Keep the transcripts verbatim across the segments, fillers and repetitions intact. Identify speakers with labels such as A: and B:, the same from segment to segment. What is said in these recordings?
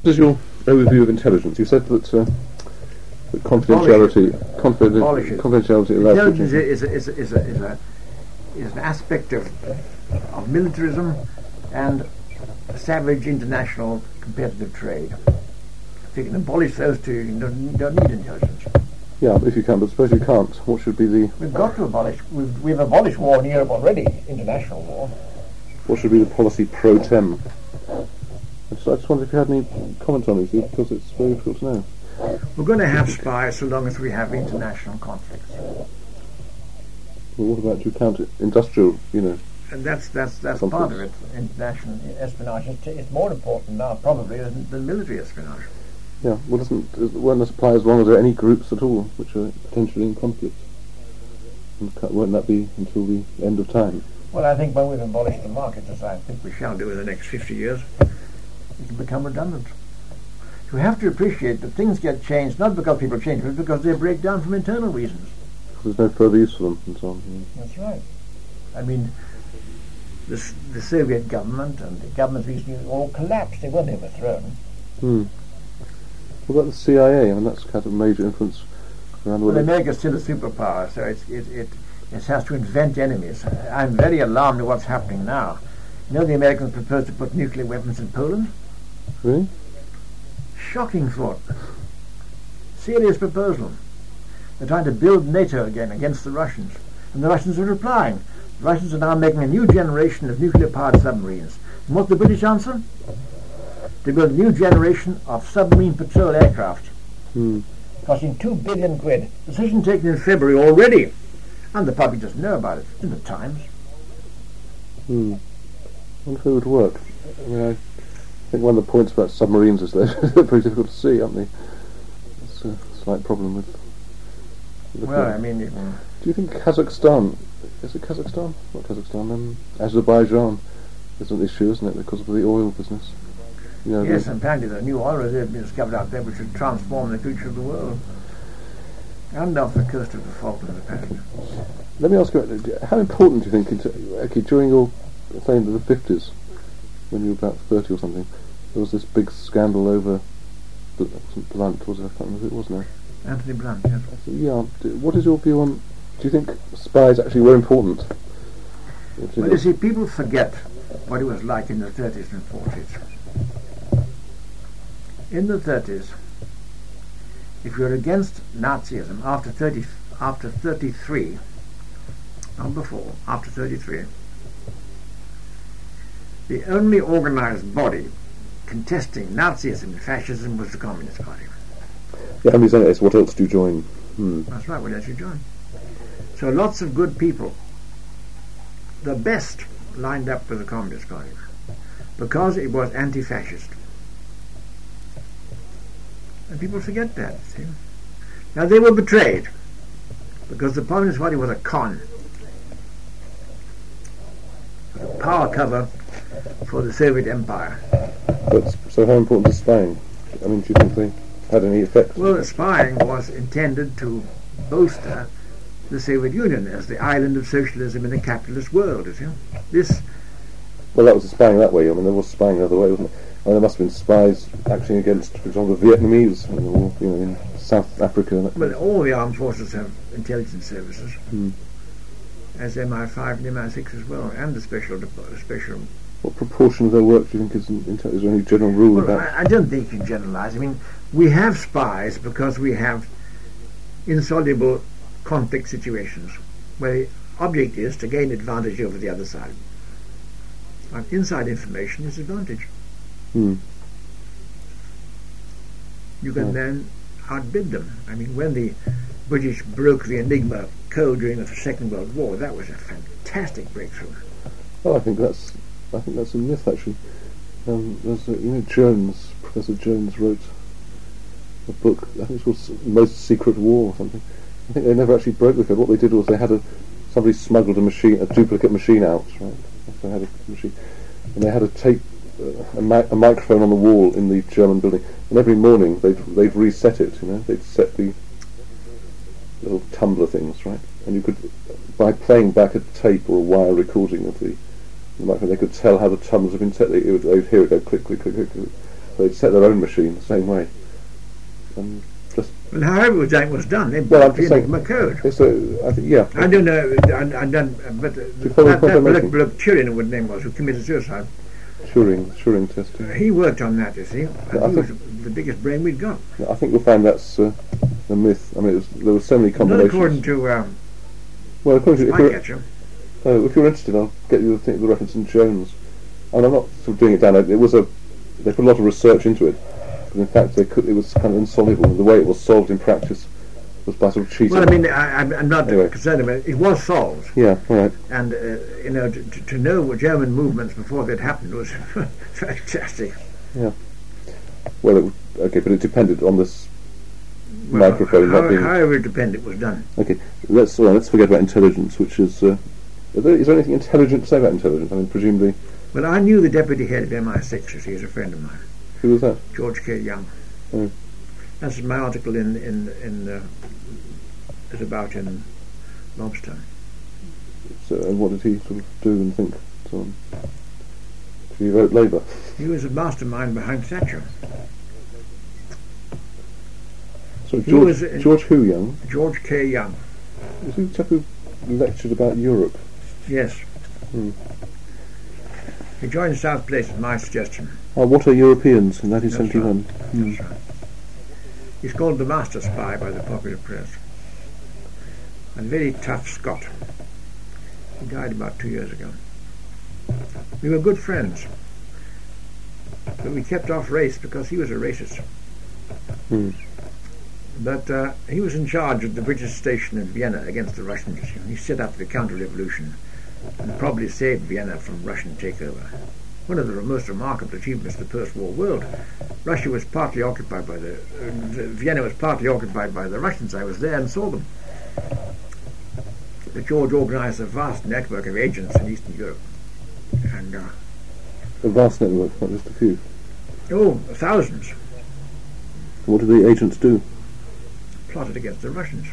A: What is your overview of intelligence? You said that, uh, that confidentiality, confiden- confidentiality allows...
B: Intelligence is a, is, a, is, a, is, a, is an aspect of, of militarism and savage international competitive trade. If you can abolish those two, you don't, you don't need intelligence.
A: Yeah, if you can, but suppose you can't. What should be the...
B: We've got to abolish... We've, we've abolished war in Europe already, international war.
A: What should be the policy pro tem? I just, I just wondered if you had any comment on it, because it's very difficult to know.
B: We're going to have spies so long as we have international conflicts.
A: Well, what about, do you count it industrial, you know...
B: And that's that's that's
A: conflicts?
B: part of it. International espionage is it's more important now, probably, than, than military espionage.
A: Yeah, well, doesn't won't this apply as long as there are any groups at all which are potentially in conflict? And won't that be until the end of time?
B: Well, I think when we've abolished the market, as I think we shall do in the next fifty years, it will become redundant. You have to appreciate that things get changed not because people change, but because they break down from internal reasons.
A: There's no further use for them, and so on. Yeah.
B: That's right. I mean, the, the Soviet government and the governments recently all collapsed. They weren't overthrown.
A: Hmm. What about the C I A? I mean, that's kind of major influence around the world.
B: Well, America's still a superpower, so it's, it, it, it has to invent enemies. I'm very alarmed at what's happening now. You know, the Americans proposed to put nuclear weapons in Poland?
A: Really?
B: Shocking thought. Serious proposal. They're trying to build NATO again against the Russians. And the Russians are replying. The Russians are now making a new generation of nuclear-powered submarines. And what's the British answer? To build a new generation of submarine patrol aircraft.
A: Hmm.
B: Costing two billion quid. Decision taken in February already. And the public doesn't know about it. It's in the Times.
A: Hmm. I wonder if it would work. I mean, I think one of the points about submarines is they're very difficult to see, aren't they? It's a slight problem with... with
B: Well, I mean... You can
A: Do you think Kazakhstan... Is it Kazakhstan? Not Kazakhstan. Um, Azerbaijan is an issue, isn't it, because of the oil business? You know,
B: yes, and apparently the new oil reserve has been discovered out there which would transform the future of the world. And off the coast of the Falklands, apparently.
A: Let me ask you, how important do you think, into, okay, during your, say, in the fifties, when you were about thirty or something, there was this big scandal over, it wasn't Blunt, was it? I can't remember who it was now.
B: Anthony Blunt, yes.
A: Yeah, what is your view on, do you think spies actually were important?
B: Well, you see, people forget what it was like in the thirties and forties. In the thirties, if you're against Nazism after thirty, after thirty-three, not before, after thirty-three, the only organized body contesting Nazism and fascism was the Communist Party.
A: Yeah, and it's what else do you join? Hmm.
B: That's right, what else you join? So lots of good people, the best, lined up with the Communist Party because it was anti-fascist. And people forget that, see. Now they were betrayed because the Communist Party was a con, a power cover for the Soviet Empire.
A: But, so how important is spying? I mean, do you think they had any effect?
B: Well, spying was intended to bolster the Soviet Union as the island of socialism in a capitalist world, you see. This...
A: Well, that was the spying that way. I mean, there was spying the other way, wasn't there? I mean, there must have been spies acting against, for example, the Vietnamese in the war, you know, in South Africa. And that
B: well, all the armed forces have intelligence services,
A: hmm.
B: as M I five and M I six as well, and the special... The special
A: What proportion of their work do you think is in, in is there any general rule
B: well,
A: about?
B: I, I don't think you can generalize. I mean, we have spies because we have insoluble conflict situations where the object is to gain advantage over the other side. And inside information is advantage.
A: Hmm.
B: You can
A: Yeah.
B: then outbid them. I mean, when the British broke the Enigma code during the Second World War, that was a fantastic breakthrough.
A: Well, I think that's I think that's a myth actually. Um, there's a, you know, Jones, Professor Jones wrote a book. I think it's called Most Secret War or something. I think they never actually broke the code. What they did was they had a somebody smuggled a machine, a duplicate machine out, right? So they had a machine, and they had a tape, uh, a, mi- a microphone on the wall in the German building, and every morning they'd they'd reset it. You know, they'd set the little tumbler things, right? And you could, by playing back a tape or a wire recording of the, the microphone, they could tell how the tumblers had been set. They, would, they'd hear it go click, click, click, click, click. they'd set their own machine the same way. Um, just
B: Well, however it was done, it was done. They
A: Well, I'm
B: brought
A: just
B: in
A: saying-
B: a code.
A: so I think yeah.
B: I don't know, I, I don't, but uh,
A: you follow
B: that,
A: the
B: that
A: point I'm
B: bloke,
A: making?
B: bloke Turing, what his name was, who committed suicide,
A: Turing, Turing testing.
B: he worked on that, you see. And
A: I
B: he
A: think-
B: was the biggest brain we'd got.
A: I think you'll find that's uh, a myth. I mean, it was, there were so many
B: Not
A: combinations.
B: according to um,
A: well, according to if you're,
B: Spycatcher.
A: uh, if you're interested, I'll get you the, thing, the reference in Jones. And I'm not sort of doing it down. It was a they put a lot of research into it, but in fact, they could. It was kind of insoluble. The way it was solved in practice was by sort of cheating.
B: Well, I mean, I, I'm I'm not
A: Anyway.
B: concerned about it. It was solved.
A: yeah, all right.
B: And, uh, you know, to, to to know what German movements before that happened was fantastic.
A: Well, it, w- okay, but it depended on this
B: Well,
A: microphone
B: how,
A: not being.
B: however dependent it was done.
A: Okay, let's uh, let's forget about intelligence, which is. Uh, is, there, is there anything intelligent to say about intelligence? I mean, presumably,
B: Well, I knew the deputy head of M I six, you see, he's a friend of mine,
A: who was that?
B: George K. Young.
A: Oh.
B: That's my article in in in uh, is about in Lobster.
A: So, and what did he sort of do and think? So on? Did he vote Labour?
B: He was a mastermind behind Thatcher.
A: So
B: He
A: George,
B: was in-
A: George who Young?
B: George K. Young.
A: Was he the chap who lectured about Europe?
B: Yes.
A: Hmm.
B: He joined South Place at my suggestion.
A: Oh, what are Europeans in nineteen
B: That's right.
A: seventy-one? Hmm.
B: That's right. He's called the master spy by the popular press. And very tough Scot. He died about two years ago. We were good friends. But we kept off race because he was a racist.
A: Hmm.
B: But uh, he was in charge of the British station in Vienna against the Russians. He set up the counter-revolution and probably saved Vienna from Russian takeover. One of the most remarkable achievements of the post-war world. Russia was partly occupied by the, uh, the Vienna was partly occupied by the Russians. I was there and saw them. But George organised a vast network of agents in Eastern Europe, and uh,
A: A vast network, not just a few.
B: oh, thousands
A: What did the agents do?
B: plotted against the Russians,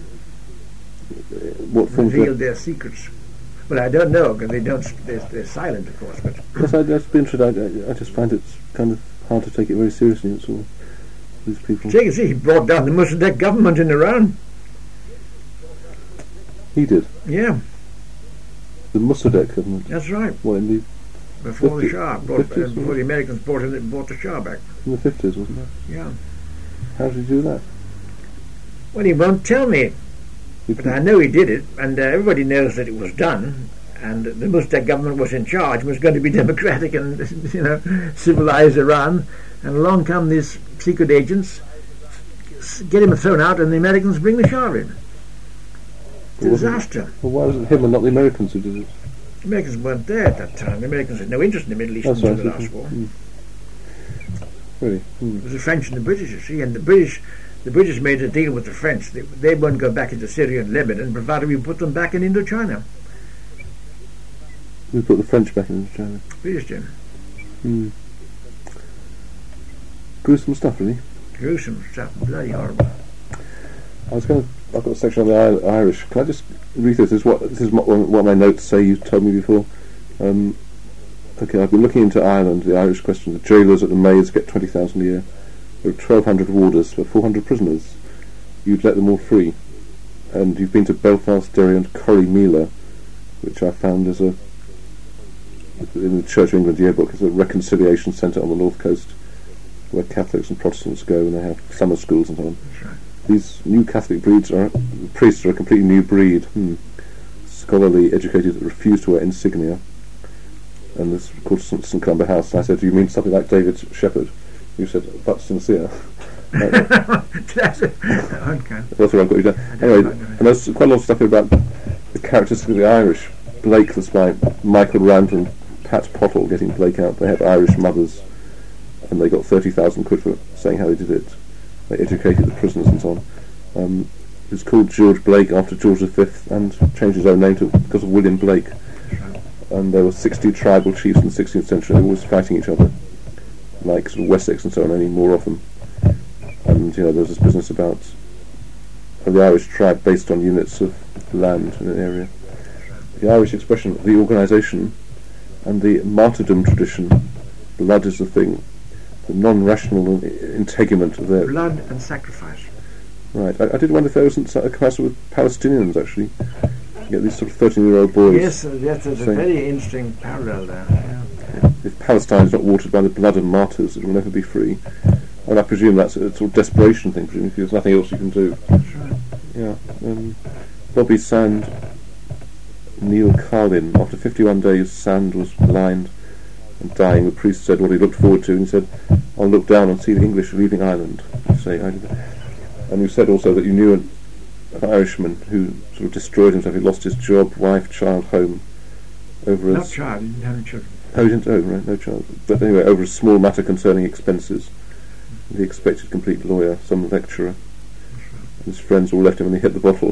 A: What forms
B: revealed
A: of...
B: their secrets. Well, I don't know because they don't. They're, they're silent, of course. But
A: Yes, I'd just be interested. I, I just find it kind of hard to take it very seriously. It's all these people.
B: so you can see, he brought down the Mossadegh government in Iran.
A: He did.
B: Yeah,
A: The Mossadegh government.
B: that's right.
A: What, in the
B: Before the
A: fifty-
B: Shah, brought, uh,
A: fifties,
B: before the Americans brought in, brought the Shah back.
A: in the fifties, wasn't it?
B: Yeah.
A: How did he do that?
B: Well, he won't tell me,
A: He
B: but I know he did it, and uh, everybody knows that it was done. And the Mossadegh government was in charge, was going to be democratic and, you know, civilize Iran. And along come these secret agents, s- get him thrown out, and the Americans bring the Shah in.
A: It wasn't-
B: Disaster.
A: Well, why was it him and not the Americans who did it?
B: The Americans weren't there at that time. The Americans had no interest in the Middle East
A: That's
B: until
A: right.
B: the last war.
A: Hmm. Really? Hmm.
B: It was the French and the British, you see, and the British, the British made a deal with the French. They, they won't go back into Syria and Lebanon, provided we put them back in Indochina.
A: We put the French back in China.
B: British did.
A: Hmm. Gruesome stuff, really.
B: Gruesome stuff, bloody horrible.
A: I was going to. I've got a section on the I- Irish. Can I just read this? This is what this is what, what my notes say. You told me before. Um, okay, I've been looking into Ireland. The Irish question: the jailers at the Maids get twenty thousand a year. There are twelve hundred warders for four hundred prisoners. You'd let them all free. And you've been to Belfast, Derry, and Corrymeela, which I found as a in the Church of England yearbook as a reconciliation centre on the north coast, where Catholics and Protestants go, and they have summer schools and so on.
B: That's right.
A: These new Catholic breeds are priests are a completely new breed. Hmm. Scholarly, educated, that refuse to wear insignia. And this is called St St Columba House. And I said, "Do you mean something like David Shepherd?" You said, "But sincere."
B: That's it. Okay.
A: That's where I've got you down. Anyway, and there's quite a lot of stuff here about the characteristics of the Irish. Blake, the spy, Michael Rand and Pat Pottle getting Blake out. They have Irish mothers, and they got thirty thousand quid for saying how they did it. They educated the prisoners and so on. Um, he was called George Blake after George the Fifth, and changed his own name to because of William Blake. And there were sixty tribal chiefs in the sixteenth century. They were always fighting each other, like sort of Wessex and so on, only more of them. And you know, there was this business about uh, the Irish tribe based on units of land in an area. The Irish expression, the organisation, and the martyrdom tradition, blood is the thing, the non-rational integument of their
B: blood and sacrifice.
A: Right. I, I did wonder if there wasn't a comparison with Palestinians actually. You get these sort of thirteen-year-old boys.
B: Yes, uh, yes, there's a very interesting parallel there. Yeah.
A: If Palestine is not watered by the blood of martyrs, it will never be free. And I presume that's a sort of desperation thing, presumably, because there's nothing else you can do.
B: That's right.
A: Yeah. Um, Bobby Sand, Neil Carlin. After fifty-one days, Sand was blind and dying. The priest said what he looked forward to, and he said, "I'll look down and see the English leaving Ireland." You say, I did. And you said also that you knew an, an Irishman who sort of destroyed himself. He lost his job, wife, child, home over
B: Not
A: a
B: child, he didn't have any children.
A: Oh, he didn't. Oh, right, no child. But anyway, over a small matter concerning expenses. The expected complete lawyer, some lecturer. And his friends all left him and he hit the bottle.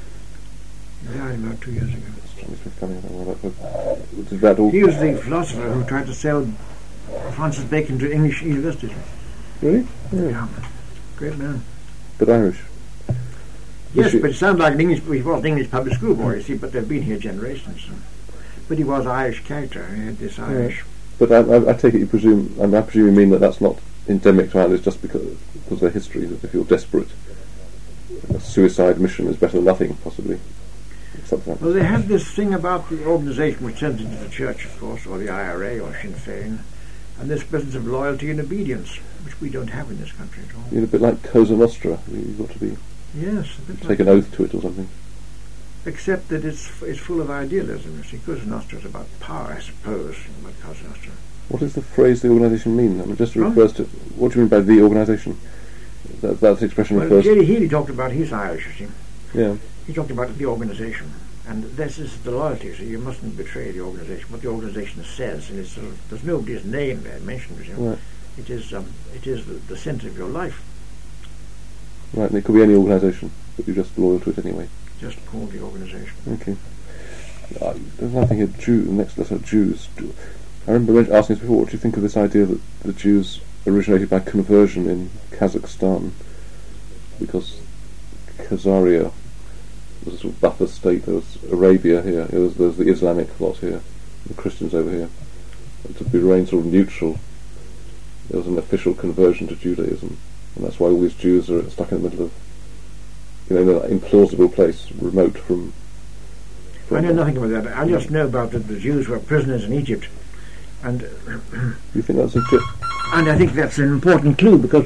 B: He died about two years ago.
A: It's funny, I don't know that, did that all?
B: He was the philosopher who tried to sell Francis Bacon to English universities.
A: Really? Yeah.
B: Yeah. Great man.
A: But Irish.
B: Yes,
A: he,
B: but it sounds like an English, he was an English public school boy, you see, but they've been here generations. But he was Irish character, he had this Irish...
A: Yeah. But I, I, I take it you presume, and I presume you mean that that's not endemic to Ireland, it's just because, because of their history, that if you're desperate, a suicide mission is better than nothing, possibly. Something like
B: well, they have this thing about the organisation which sends into the church, of course, or the I R A or Sinn Féin, and this business of loyalty and obedience, which we don't have in this country at all.
A: You're a bit like Cosa Nostra, you've got to be...
B: Yes, a bit
A: take
B: like
A: an oath to it or something.
B: Except that it's f- it's full of idealism, you see. Cosa Nostra is about power, I suppose, about Cosa Nostra.
A: What does the phrase the organisation mean? I mean, just
B: Huh?
A: refers to... What do you mean by the organisation? That, that's the expression
B: Well,
A: refers...
B: Jerry Healy talked about his Irish, you see.
A: Yeah.
B: He talked about the organisation, and this is the loyalty, so you mustn't betray the organisation, what the organisation says, and it's sort of, there's nobody's name there mentioned, you know.
A: Right.
B: It is, um, it is the, the centre of your life,
A: Right, and it could be any organisation, but you're just loyal to it anyway.
B: just called the organisation.
A: Okay. Uh, there's nothing here. Jew, the next letter, Jews. I remember men- asking this before. What do you think of this idea that the Jews originated by conversion in Kazakhstan? Because Khazaria was a sort of buffer state. There was Arabia here. There was, there was the Islamic lot here, the Christians over here. And to be remain sort of neutral, there was an official conversion to Judaism, and that's why all these Jews are stuck in the middle of, you know, in an implausible place, remote from. from
B: I know nothing about that. I just know about that the Jews were prisoners in Egypt, and
A: You think that's a tip?
B: and I think that's an important clue because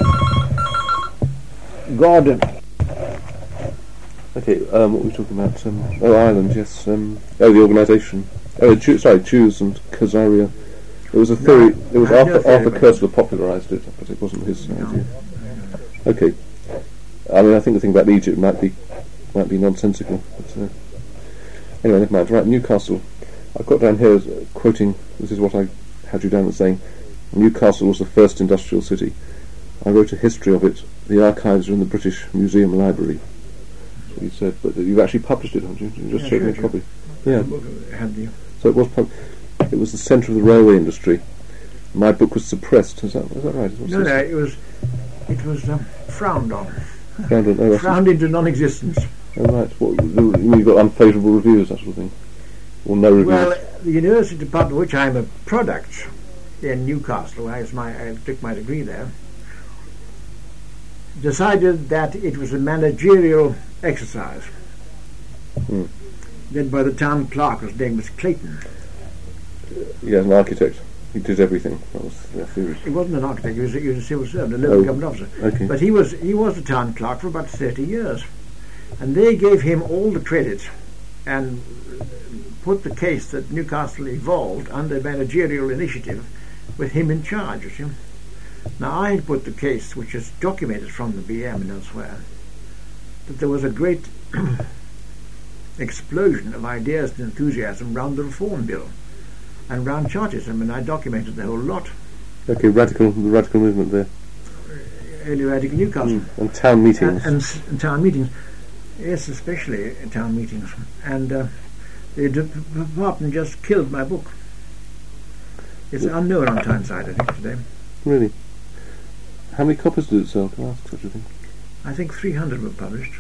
B: God.
A: Okay, um, what were we talking about? Um, oh, Ireland, yes. Um, oh, the organisation. Oh, Jew, sorry, Jews and Khazaria. It was a theory.
B: No,
A: it was
B: I have
A: Arthur,
B: no theory
A: Arthur
B: about
A: Koestler popularised it, but it wasn't his
B: No.
A: idea. Okay. I mean, I think the thing about Egypt might be might be nonsensical. But, uh, anyway, never mind. Right, Newcastle. I've got down here as, uh, quoting. This is what I had you down as saying. Newcastle was the first industrial city. I wrote a history of it. The archives are in the British Museum Library. That's what you said, but you've actually published it, haven't you? You just
B: Yeah,
A: showed me a
B: sure,
A: copy. Yeah.
B: Had the
A: So it was. Pub- it was the centre of the railway industry. My book was suppressed. Is that is that right? What's
B: no,
A: this?
B: no, it was it was um, frowned on,
A: Found on, oh, I see.
B: frowned into non-existence.
A: Oh, right. What, you mean you've got unfavourable reviews, that sort of thing? Or no reviews?
B: Well, the university department, of which I'm a product in Newcastle, I, was my, I took my degree there, decided that it was a managerial exercise
A: Hmm.
B: led by the town clerk, whose name was Clayton.
A: Yeah, as an architect. He did everything. That was their theory.
B: He wasn't an architect; he was, he was a civil servant, a local
A: Oh,
B: government officer.
A: okay.
B: But he was he was the town clerk for about thirty years, and they gave him all the credit and put the case that Newcastle evolved under managerial initiative with him in charge. You see. Now I had put the case, which is documented from the B M and elsewhere, that there was a great explosion of ideas and enthusiasm round the Reform Bill and round Chartism, and I documented the whole lot.
A: Okay, radical, the radical movement there.
B: Early radical Newcastle.
A: Mm. And town meetings.
B: And, and, s- and town meetings. Yes, especially uh, town meetings. And uh, the de- department just killed my book. It's
A: Yeah.
B: unknown on Tyneside, I think, today.
A: Really? How many copies did it sell? Can I ask such a thing?
B: I think three hundred were published,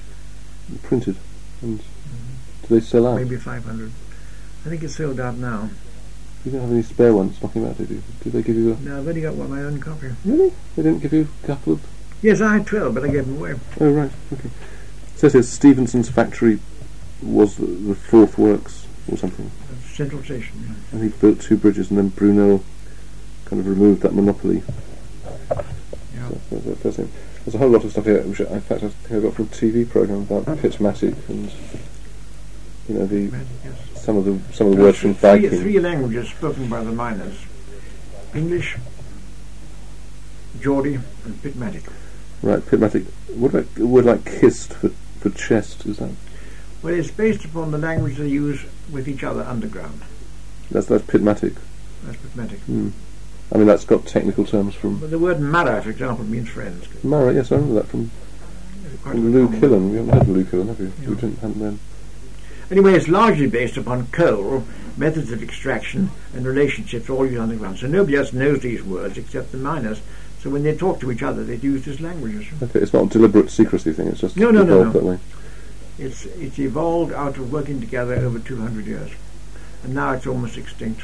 A: Printed. And do they sell out?
B: maybe five hundred. I think it's sold out now.
A: You didn't have any spare ones knocking about, did you? Did they give you a...
B: No, I've only got one, my own copy.
A: Really? They didn't give you a couple of...
B: Yes, I had twelve, but I gave them away.
A: Oh, right, okay. It says here Stevenson's factory was the, the fourth works or something.
B: That's Central Station, yeah.
A: And he built two bridges, and then Brunel kind of removed that monopoly.
B: Yeah.
A: So, so, so, so, there's a whole lot of stuff here, which I, in fact I think I got from a T V programme about Pitmatic and, you know, the
B: Magic, yes.
A: some of the some of the
B: There
A: words
B: are
A: from
B: three,
A: Viking.
B: three languages spoken by the miners: English, Geordie, and Pitmatic.
A: Right, Pitmatic. What about a word like kissed for, for chest? Is that
B: Well, it's based upon the language they use with each other underground.
A: that's that's Pitmatic?
B: That's Pitmatic.
A: Mm. I mean, that's got technical terms from
B: But the word Mara, for example, means friends.
A: Mara. Yes, I remember that from,
B: It's quite
A: from Lou
B: common.
A: Killen. We haven't heard of Lou Killen, have you?
B: Yeah.
A: We didn't have then.
B: Anyway, it's largely based upon coal, methods of extraction, and relationships all used underground. So nobody else knows these words except the miners. So when they talk to each other, they use these languages.
A: Okay, it's not a deliberate secrecy thing. It's just
B: No, no, no,
A: evolved
B: no.
A: that way.
B: It's it's evolved out of working together over two hundred years, and now it's almost extinct.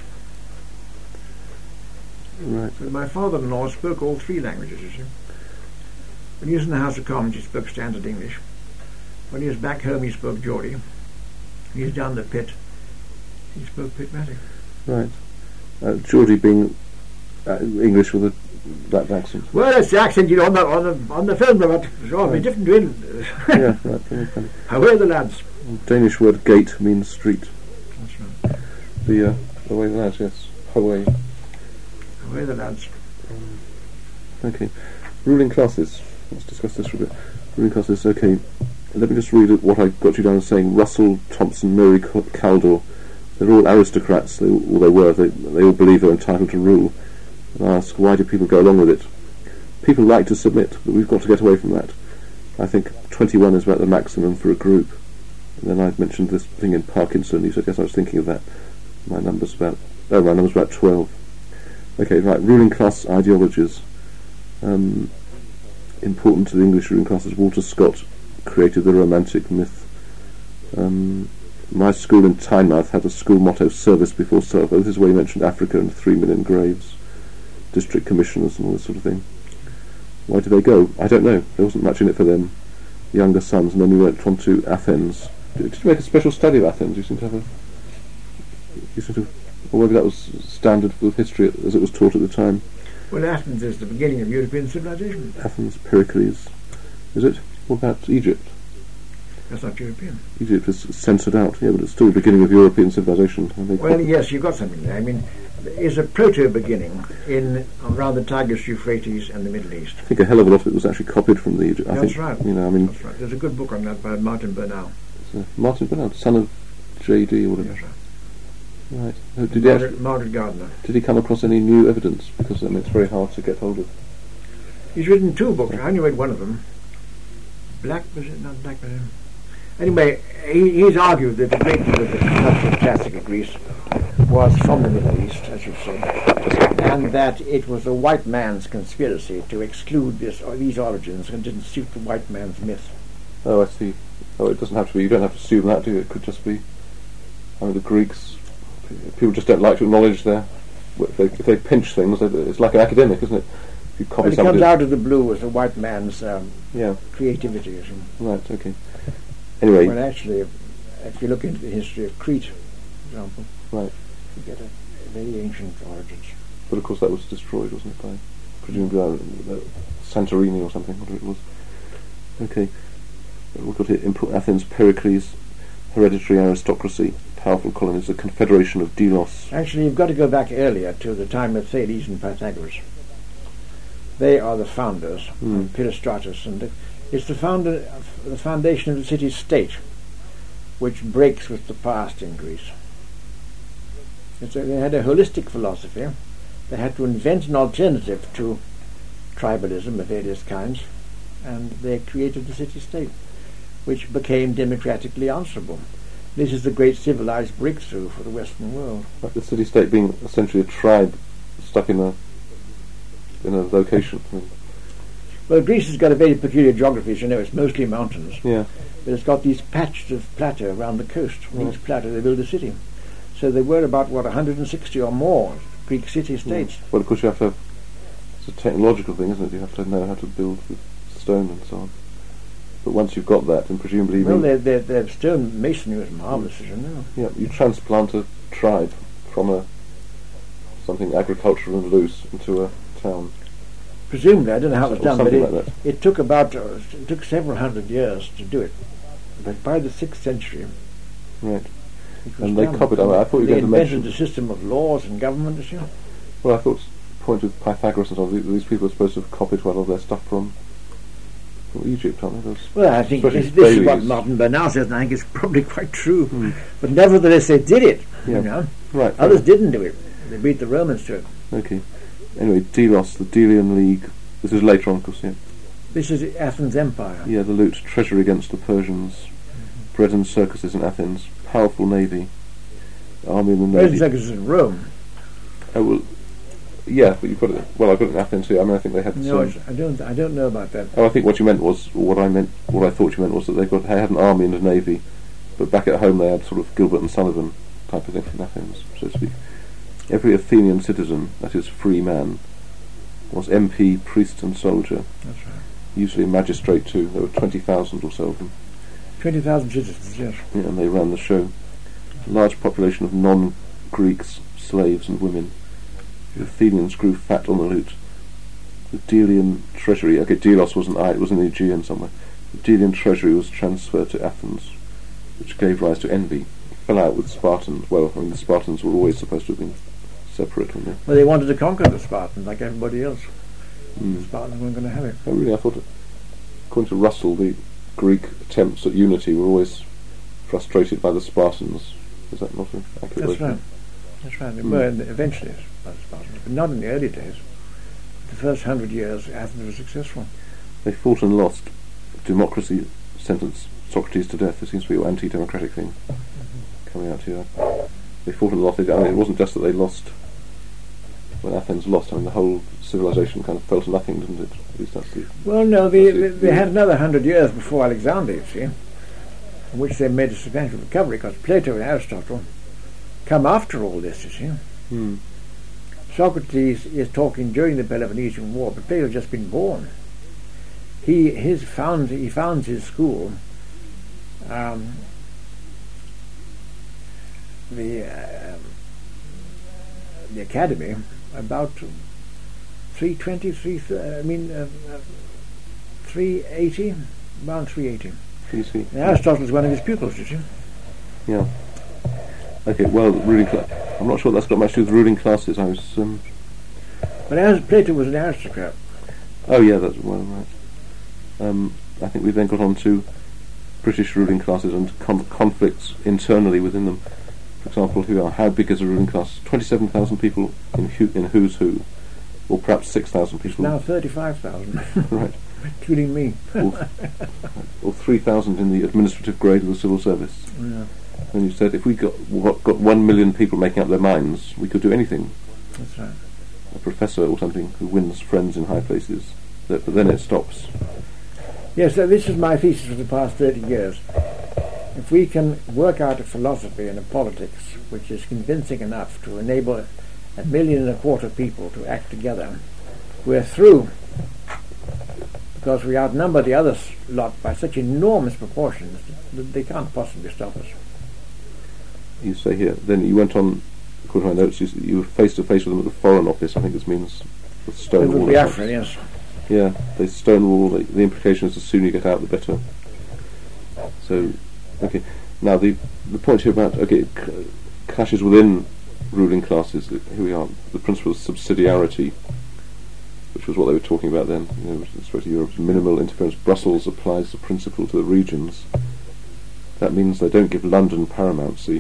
A: Right.
B: But my father-in-law spoke all three languages, you see. When he was in the House of Commons, he spoke standard English. When he was back home, he spoke Geordie. When he was down the pit, he spoke Pitmatic.
A: Right. Uh, Geordie being uh, English with a that accent.
B: Well, it's the accent, you know, on the on the on the film, but it's all a bit different to him.
A: Yeah, right. Very funny.
B: How are the lads?
A: Danish word gate means street.
B: That's right.
A: The uh, the way the lads, yes. Away.
B: How are the lads?
A: Okay. Ruling classes. Let's discuss this for a bit. Ruling classes. Okay. Let me just read what I got you down as saying. Russell, Thompson, Murray, Caldor. They're all aristocrats. They, or they were. They, they all believe they're entitled to rule. And I ask, why do people go along with it? People like to submit, but we've got to get away from that. I think twenty-one is about the maximum for a group. And then I mentioned this thing in Parkinson. You said, yes, I was thinking of that. My number's about, oh, my number's about twelve. Okay, right, ruling class ideologies. Um, important to the English ruling classes, Walter Scott created the Romantic myth. Um, my school in Tynemouth had a school motto, service before self. Oh, this is where you mentioned Africa and three million graves, district commissioners and all this sort of thing. Why did they go? I don't know. There wasn't much in it for them, younger sons, and then we went on to Athens. Did, did you make a special study of Athens? You seem to have a... You seem to... Or maybe that was standard with history as it was taught at the time.
B: Well, Athens is the beginning of European civilization.
A: Athens, Pericles. Is it? What about Egypt?
B: That's not European.
A: Egypt is censored out, yeah, but it's still the beginning of European civilization. And they
B: Well,
A: copy-
B: yes, you've got something there. I mean, there is a proto-beginning in around the Tigris, Euphrates, and the Middle East.
A: I think a hell of a lot of it was actually copied from the Egypt. I
B: That's
A: think,
B: right.
A: You know, I mean,
B: That's right. There's a good book on that by Martin Bernal.
A: uh, Martin Bernard, son of J D or whatever.
B: That's right.
A: Right. Uh, Did he,
B: Margaret,
A: actually,
B: Margaret Gardner.
A: did he come across any new evidence? Because I mean, it's very hard to get hold of.
B: He's written two books. I only read one of them. Black was it? Not Black was it? Anyway, he, he's argued that the great deal of the culture of classical Greece was from the Middle East, as you've said, and that it was a white man's conspiracy to exclude this or these origins and didn't suit the white man's myth.
A: Oh, I see. Oh, it doesn't have to be. You don't have to assume that, do you? It could just be. I mean, the Greeks. People just don't like to acknowledge their. If they, if they pinch things, they- it's like an academic, isn't it? If you copy
B: But it
A: somebody.
B: comes out of the blue as a white man's um,
A: Yeah.
B: creativity. You see.
A: Right. Okay. Anyway.
B: Well, actually, if you look into the history of Crete, for example,
A: Right.
B: you get a very ancient origins.
A: But of course, that was destroyed, wasn't it? By presumably uh, uh, Santorini or something. Whatever it was. Okay. We've got here Imp- Athens, Pericles, hereditary aristocracy, powerful colonies, a confederation of Delos.
B: Actually, you've got to go back earlier to the time of Thales and Pythagoras. They are the founders,
A: Mm.
B: and Pisistratus, and the, it's the founder, the foundation of the city-state, which breaks with the past in Greece. It's a, they had a holistic philosophy. They had to invent an alternative to tribalism of various kinds, and they created the city-state, which became democratically answerable. This is the great civilized breakthrough for the Western world.
A: Like the city-state being essentially a tribe stuck in a in a location. I mean,
B: Well, Greece has got a very peculiar geography, as you know. It's mostly mountains,
A: yeah.
B: but it's got these patches of plateau around the coast. On
A: Right.
B: each plateau they build a city. So there were about, what, one hundred sixty or more Greek city-states.
A: Yeah. Well, of course you have to have, it's a technological thing, isn't it? You have to know how to build with stone and so on. But once you've got that, and presumably...
B: Well, their, their, their stone masonry was marvellous, as you know.
A: Yeah, you transplant a tribe from a something agricultural and loose into a town.
B: Presumably, I don't know how it was
A: Or
B: done, but
A: something
B: it,
A: like that.
B: it took about, uh, it took several hundred years to do it. But by the sixth century,
A: Right.
B: it was
A: And they
B: done.
A: copied, I, mean, I thought you were
B: They
A: going to
B: invented
A: mention...
B: the system of laws and government, as you know.
A: Well, I thought the point with Pythagoras and so on, th- these people are supposed to have copied quite a lot of their stuff from, from Egypt, aren't they? Those,
B: Well, I think
A: especially
B: this, this is what
A: Thales.
B: Martin Bernal says, and I think it's probably quite true.
A: Hmm.
B: But nevertheless, they did it.
A: Yeah.
B: You know,
A: Right.
B: others didn't do it. They beat the Romans to it.
A: Okay. Anyway, Delos, the Delian League. This is later on, of course, yeah.
B: This is Athens' empire.
A: Yeah, the loot, treasury against the Persians, bread and circuses in Athens, powerful navy, army and the
B: Bread and
A: navy.
B: circuses in Rome.
A: Oh, well, yeah, but you've got it. Well, I've got it in Athens too. I mean, I think they had the
B: No,
A: same.
B: it's- I don't. I don't know about that.
A: Oh, I think what you meant was, or what I meant, what I thought you meant was that they got they had an army and a navy, but back at home they had sort of Gilbert and Sullivan type of thing from Athens, so to speak. Every Athenian citizen, that is, free man, was M P, priest, and soldier.
B: That's right.
A: Usually a magistrate too. There were twenty thousand or so of them,
B: Twenty thousand citizens. Yes.
A: yeah, and they ran the show. Large population of non-Greeks, slaves, and women. The Athenians grew fat on the loot. The Delian treasury, okay, Delos wasn't I, it was in the Aegean somewhere. The Delian treasury was transferred to Athens, which gave rise to envy. It fell out with Spartans. Well, I mean, the Spartans were always supposed to have been separate, weren't they?
B: Well, they wanted to conquer the Spartans like everybody else.
A: Mm.
B: The Spartans weren't going to have it.
A: Oh, really? I thought, it, according to Russell, the Greek attempts at unity were always frustrated by the Spartans. Is that not an accurate
B: That's
A: way?
B: right. That's right. They
A: Mm.
B: were in the, eventually by the Spartans, but not in the early days. The first hundred years, Athens was successful.
A: They fought and lost. Democracy sentenced Socrates to death. There seems to be an anti-democratic thing coming out here. They fought and lost. I mean, it wasn't just that they lost. When Athens lost, I mean, the whole civilization kind of fell to nothing, didn't it? At least that's the...
B: Well, no, they,
A: That's
B: they,
A: it.
B: they had another hundred years before Alexander, you see, in which they made a substantial recovery, because Plato and Aristotle come after all this, you see.
A: Hmm.
B: Socrates is talking during the Peloponnesian War, but Plato had just been born. He his found he founds his school, um, the uh, the academy, about three twenty, three I mean uh, uh, three eighty, around three eighty.
A: Can you see?
B: And Aristotle is one of his pupils, you see.
A: Yeah. Okay, well, ruling cla- I'm not sure that's got much to do with ruling classes. I was... Um,
B: But as Plato was an aristocrat.
A: oh, yeah, that's well, right. Um, I think we then got on to British ruling classes and con- conflicts internally within them. For example, who are, how big is a ruling class? twenty-seven thousand people in, who, in Who's Who, or perhaps six thousand people.
B: Now thirty-five thousand,
A: Right.
B: including me.
A: or, or three thousand in the administrative grade of the civil service.
B: Yeah,
A: And you said if we got what, got one million people making up their minds, we could do anything.
B: that's right.
A: A professor or something who wins friends in high places. That, but then it stops.
B: Yes, so this is my thesis for the past thirty years. If we can work out a philosophy and a politics which is convincing enough to enable a million and a quarter people to act together, we're through, because we outnumber the other s- lot by such enormous proportions that they can't possibly stop us.
A: You say here. Then you went on, according to my notes, you, s- you were face to face with them at the Foreign Office. I think this means the
B: It
A: Stonewall.
B: would be Biafra, yes.
A: Yeah, they Stonewall. The, the implication is the sooner you get out, the better. So, okay. Now the the point here about okay c- clashes within ruling classes. Here we are. The principle of subsidiarity, which was what they were talking about then. You know, with respect to Europe's minimal interference. Brussels applies the principle to the regions. That means they don't give London paramountcy.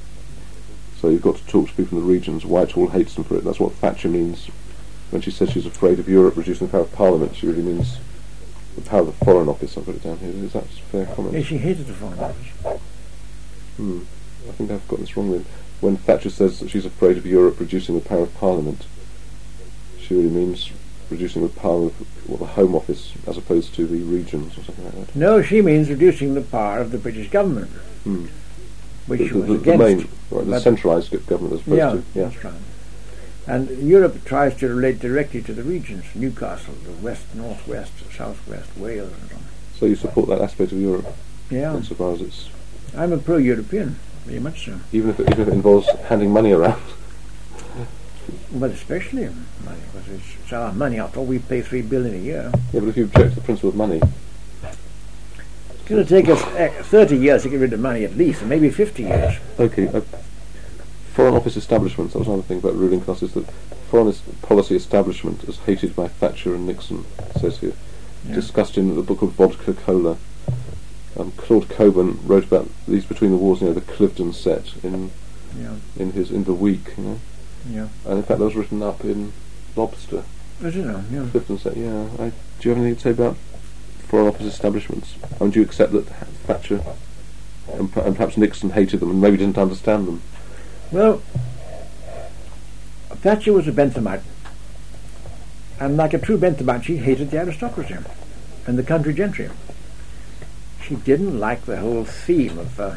A: So you've got to talk to people in the regions. Whitehall hates them for it. That's what Thatcher means when she says she's afraid of Europe reducing the power of Parliament. She really means the power of the Foreign Office. I've got it down here. Is that a fair comment?
B: Yes, she hated the Foreign Office.
A: Hmm. I think I've got this wrong then. When Thatcher says that she's afraid of Europe reducing the power of Parliament, she really means reducing the power of well, the Home Office as opposed to the regions or something like that.
B: No, she means reducing the power of the British government.
A: Hmm.
B: which
A: the,
B: she
A: the,
B: was
A: the, the
B: against.
A: main, right, the
B: but-
A: centralised government as opposed
B: yeah,
A: to yeah.
B: that's right. And Europe tries to relate directly to the regions, Newcastle, the west, northwest, southwest, Wales, and so on.
A: So you support that aspect of Europe,
B: Yeah,
A: insofar as it's
B: I'm a pro-European, very much so.
A: even if it, even if it involves handing money around.
B: But especially money, because it's, it's our money. After all, we pay three billion a year.
A: Yeah, but if you object to the principle of money,
B: It's going to take us uh, thirty years to get rid of money at least, and maybe fifty years.
A: okay. Uh, foreign office establishments. That was another thing about ruling classes. That foreign es- policy establishment, as hated by Thatcher and Nixon, it says here,
B: Yeah.
A: discussed in the book of Vodka Cola. Um, Claude Coburn wrote about these between the wars. You know, the Cliveden set in
B: Yeah,
A: in his in the Week. You know,
B: yeah.
A: and in fact that was written up in Lobster.
B: I don't know, yeah.
A: Clifton said, yeah. I, do you have anything to say about foreign office establishments? I mean, do you accept that Thatcher and, per- and perhaps Nixon hated them and maybe didn't understand them?
B: Well, Thatcher was a Benthamite, and like a true Benthamite, she hated the aristocracy and the country gentry. She didn't like the whole theme of uh,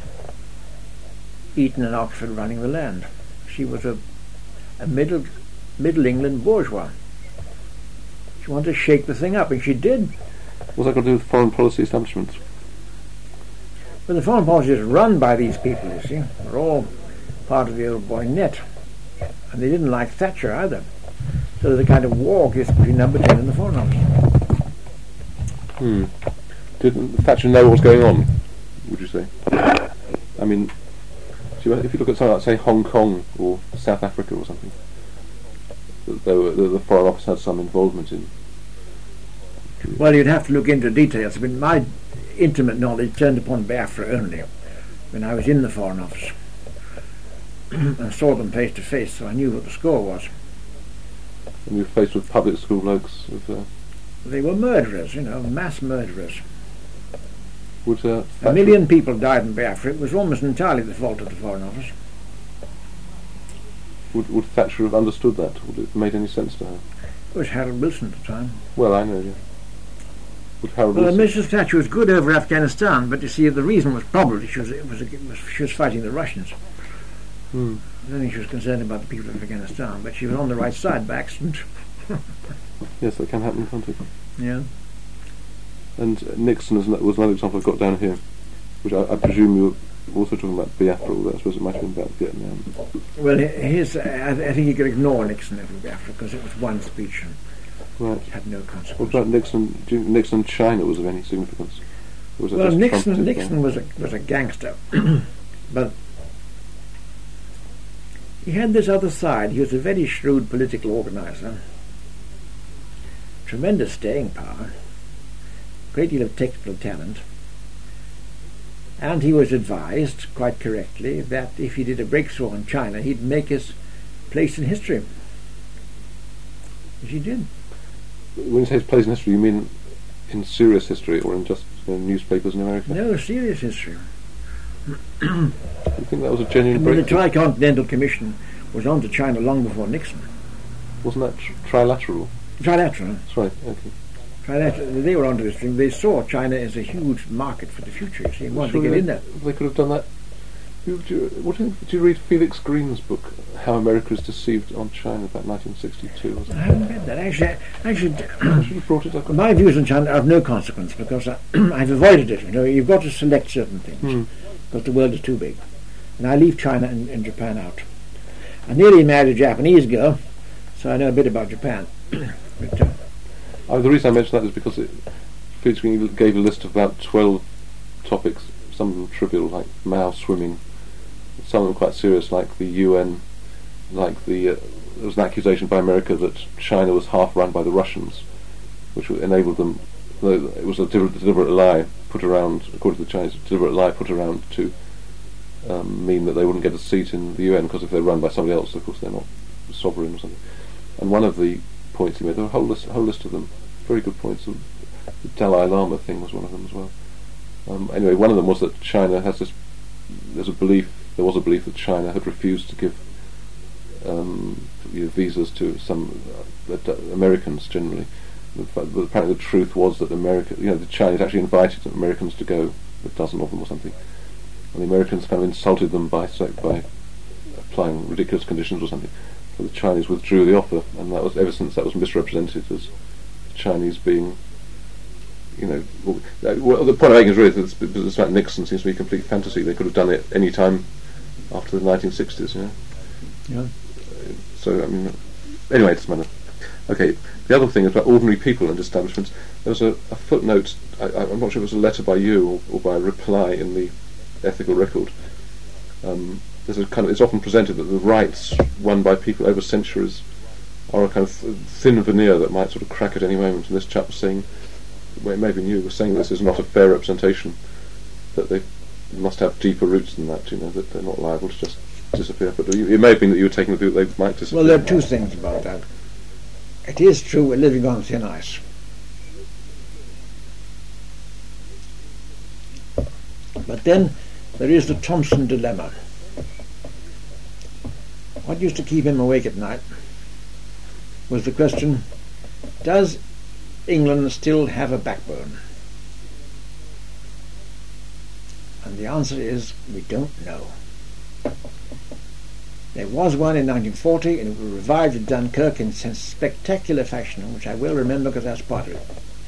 B: Eton and Oxford running the land. She was a, a middle Middle England bourgeois. She wanted to shake the thing up, and she did.
A: What's that got to do with foreign policy establishments?
B: But the foreign policy is run by these people, you see. They're all part of the old boy net. And they didn't like Thatcher either. So there's a kind of war between Number ten and the Foreign Office.
A: Hmm. Did Thatcher know what was going on, would you say? I mean, if you if you look at something like, say, Hong Kong or South Africa or something, that they were, that the Foreign Office had some involvement in.
B: Well, you'd have to look into details. I mean, my intimate knowledge turned upon Biafra only when I was in the Foreign Office and saw them face to face, so I knew what the score was.
A: And you were faced with public school blokes. With, uh,
B: They were murderers, you know, mass murderers.
A: would, uh,
B: A million people died in Biafra. It was almost entirely the fault of the Foreign Office.
A: Would, would Thatcher have understood that? Would it have made any sense to her?
B: It was Harold Wilson at the time.
A: Well, I know, yeah. Would Harold
B: Well,
A: Wilson...
B: Missus Thatcher was good over Afghanistan, but you see, the reason was probably she was, it was, it was she was fighting the Russians.
A: Hmm.
B: I don't think she was concerned about the people of Afghanistan, but she was on the right side by accident.
A: Yes, that can happen, can't it?
B: Yeah.
A: And uh, Nixon is, was another example I've got down here, which I, I presume you were also talking about Biafra, although I suppose it might have been about Vietnam.
B: Well, his, I, I think you could ignore Nixon over Biafra because it was one speech and
A: Right.
B: it had no
A: What
B: consequence.
A: about Nixon? Do you think Nixon and China was of any significance? Or was it
B: Well,
A: just
B: Nixon
A: Trump did
B: Nixon
A: that?
B: was a, was a gangster, but he had this other side. He was a very shrewd political organizer, tremendous staying power, great deal of technical talent, and he was advised, quite correctly, that if he did a breakthrough on China, he'd make his place in history. Which he did.
A: When you say his place in history, you mean in serious history or in just you know, newspapers in America?
B: No, serious history.
A: You think that was a
B: I
A: genuine
B: mean, the
A: breakthrough?
B: Tricontinental Commission was on to China long before Nixon.
A: Wasn't that tr- trilateral?
B: Trilateral.
A: That's right, okay.
B: Trilateral. They were onto this thing. They saw China as a huge market for the future. You see, and wanted
A: Surely
B: to get in
A: they,
B: there.
A: they could have done that. You, do you, what do you, did you read Felix Green's book, How America is Deceived on China, about nineteen sixty-two? Was
B: I
A: it?
B: haven't read that. Actually, actually,
A: I should have brought it up.
B: my views on China are of no consequence because I, I've avoided it. You know, you've got to select certain things
A: Hmm.
B: because the world is too big, and I leave China and, and Japan out. I nearly married a Japanese girl, so I know a bit about Japan. but, uh,
A: Oh, the reason I mention that is because it, Felix Green gave a list of about twelve topics, some of them trivial, like Mao swimming, some of them quite serious, like the U N, like the uh, there was an accusation by America that China was half run by the Russians, which enabled them. It was a deliberate, deliberate lie put around, according to the Chinese, a deliberate lie put around to um, mean that they wouldn't get a seat in the U N because if they're run by somebody else, of course they're not sovereign or something. And one of the points he made, there were a whole list, whole list of them, very good points. The Dalai Lama thing was one of them as well. Um, anyway, one of them was that China has this. There's a belief. There was a belief that China had refused to give um, you know, visas to some uh, uh, Americans generally. But apparently, the truth was that America, you know, the Chinese actually invited Americans to go, a dozen of them or something, and the Americans kind of insulted them by say, by applying ridiculous conditions or something. So the Chinese withdrew the offer, and that was ever since that was misrepresented as the Chinese being, you know, well, uh, well, the point I'm making is really that this, this about Nixon seems to be a complete fantasy. They could have done it any time after the nineteen sixties, you know.
B: Yeah.
A: So I mean, anyway, it doesn't matter. Okay, the other thing is about ordinary people and establishments. There was a, a footnote, I, I'm not sure if it was a letter by you or, or by a reply in the Ethical Record. Um, there's a kind of, it's often presented that the rights won by people over centuries are a kind of thin veneer that might sort of crack at any moment. And this chap was saying, well, maybe you were saying this is not a fair representation, that they must have deeper roots than that, you know, that they're not liable to just disappear. But it may have been that you were taking the view that they might disappear.
B: Well, there are two things about that. It is true we're living on thin ice. But then there is the Thompson dilemma. What used to keep him awake at night was the question, does England still have a backbone? And the answer is, we don't know. There was one in nineteen forty, and it was revived at Dunkirk in spectacular fashion, which I will remember because that's part of it.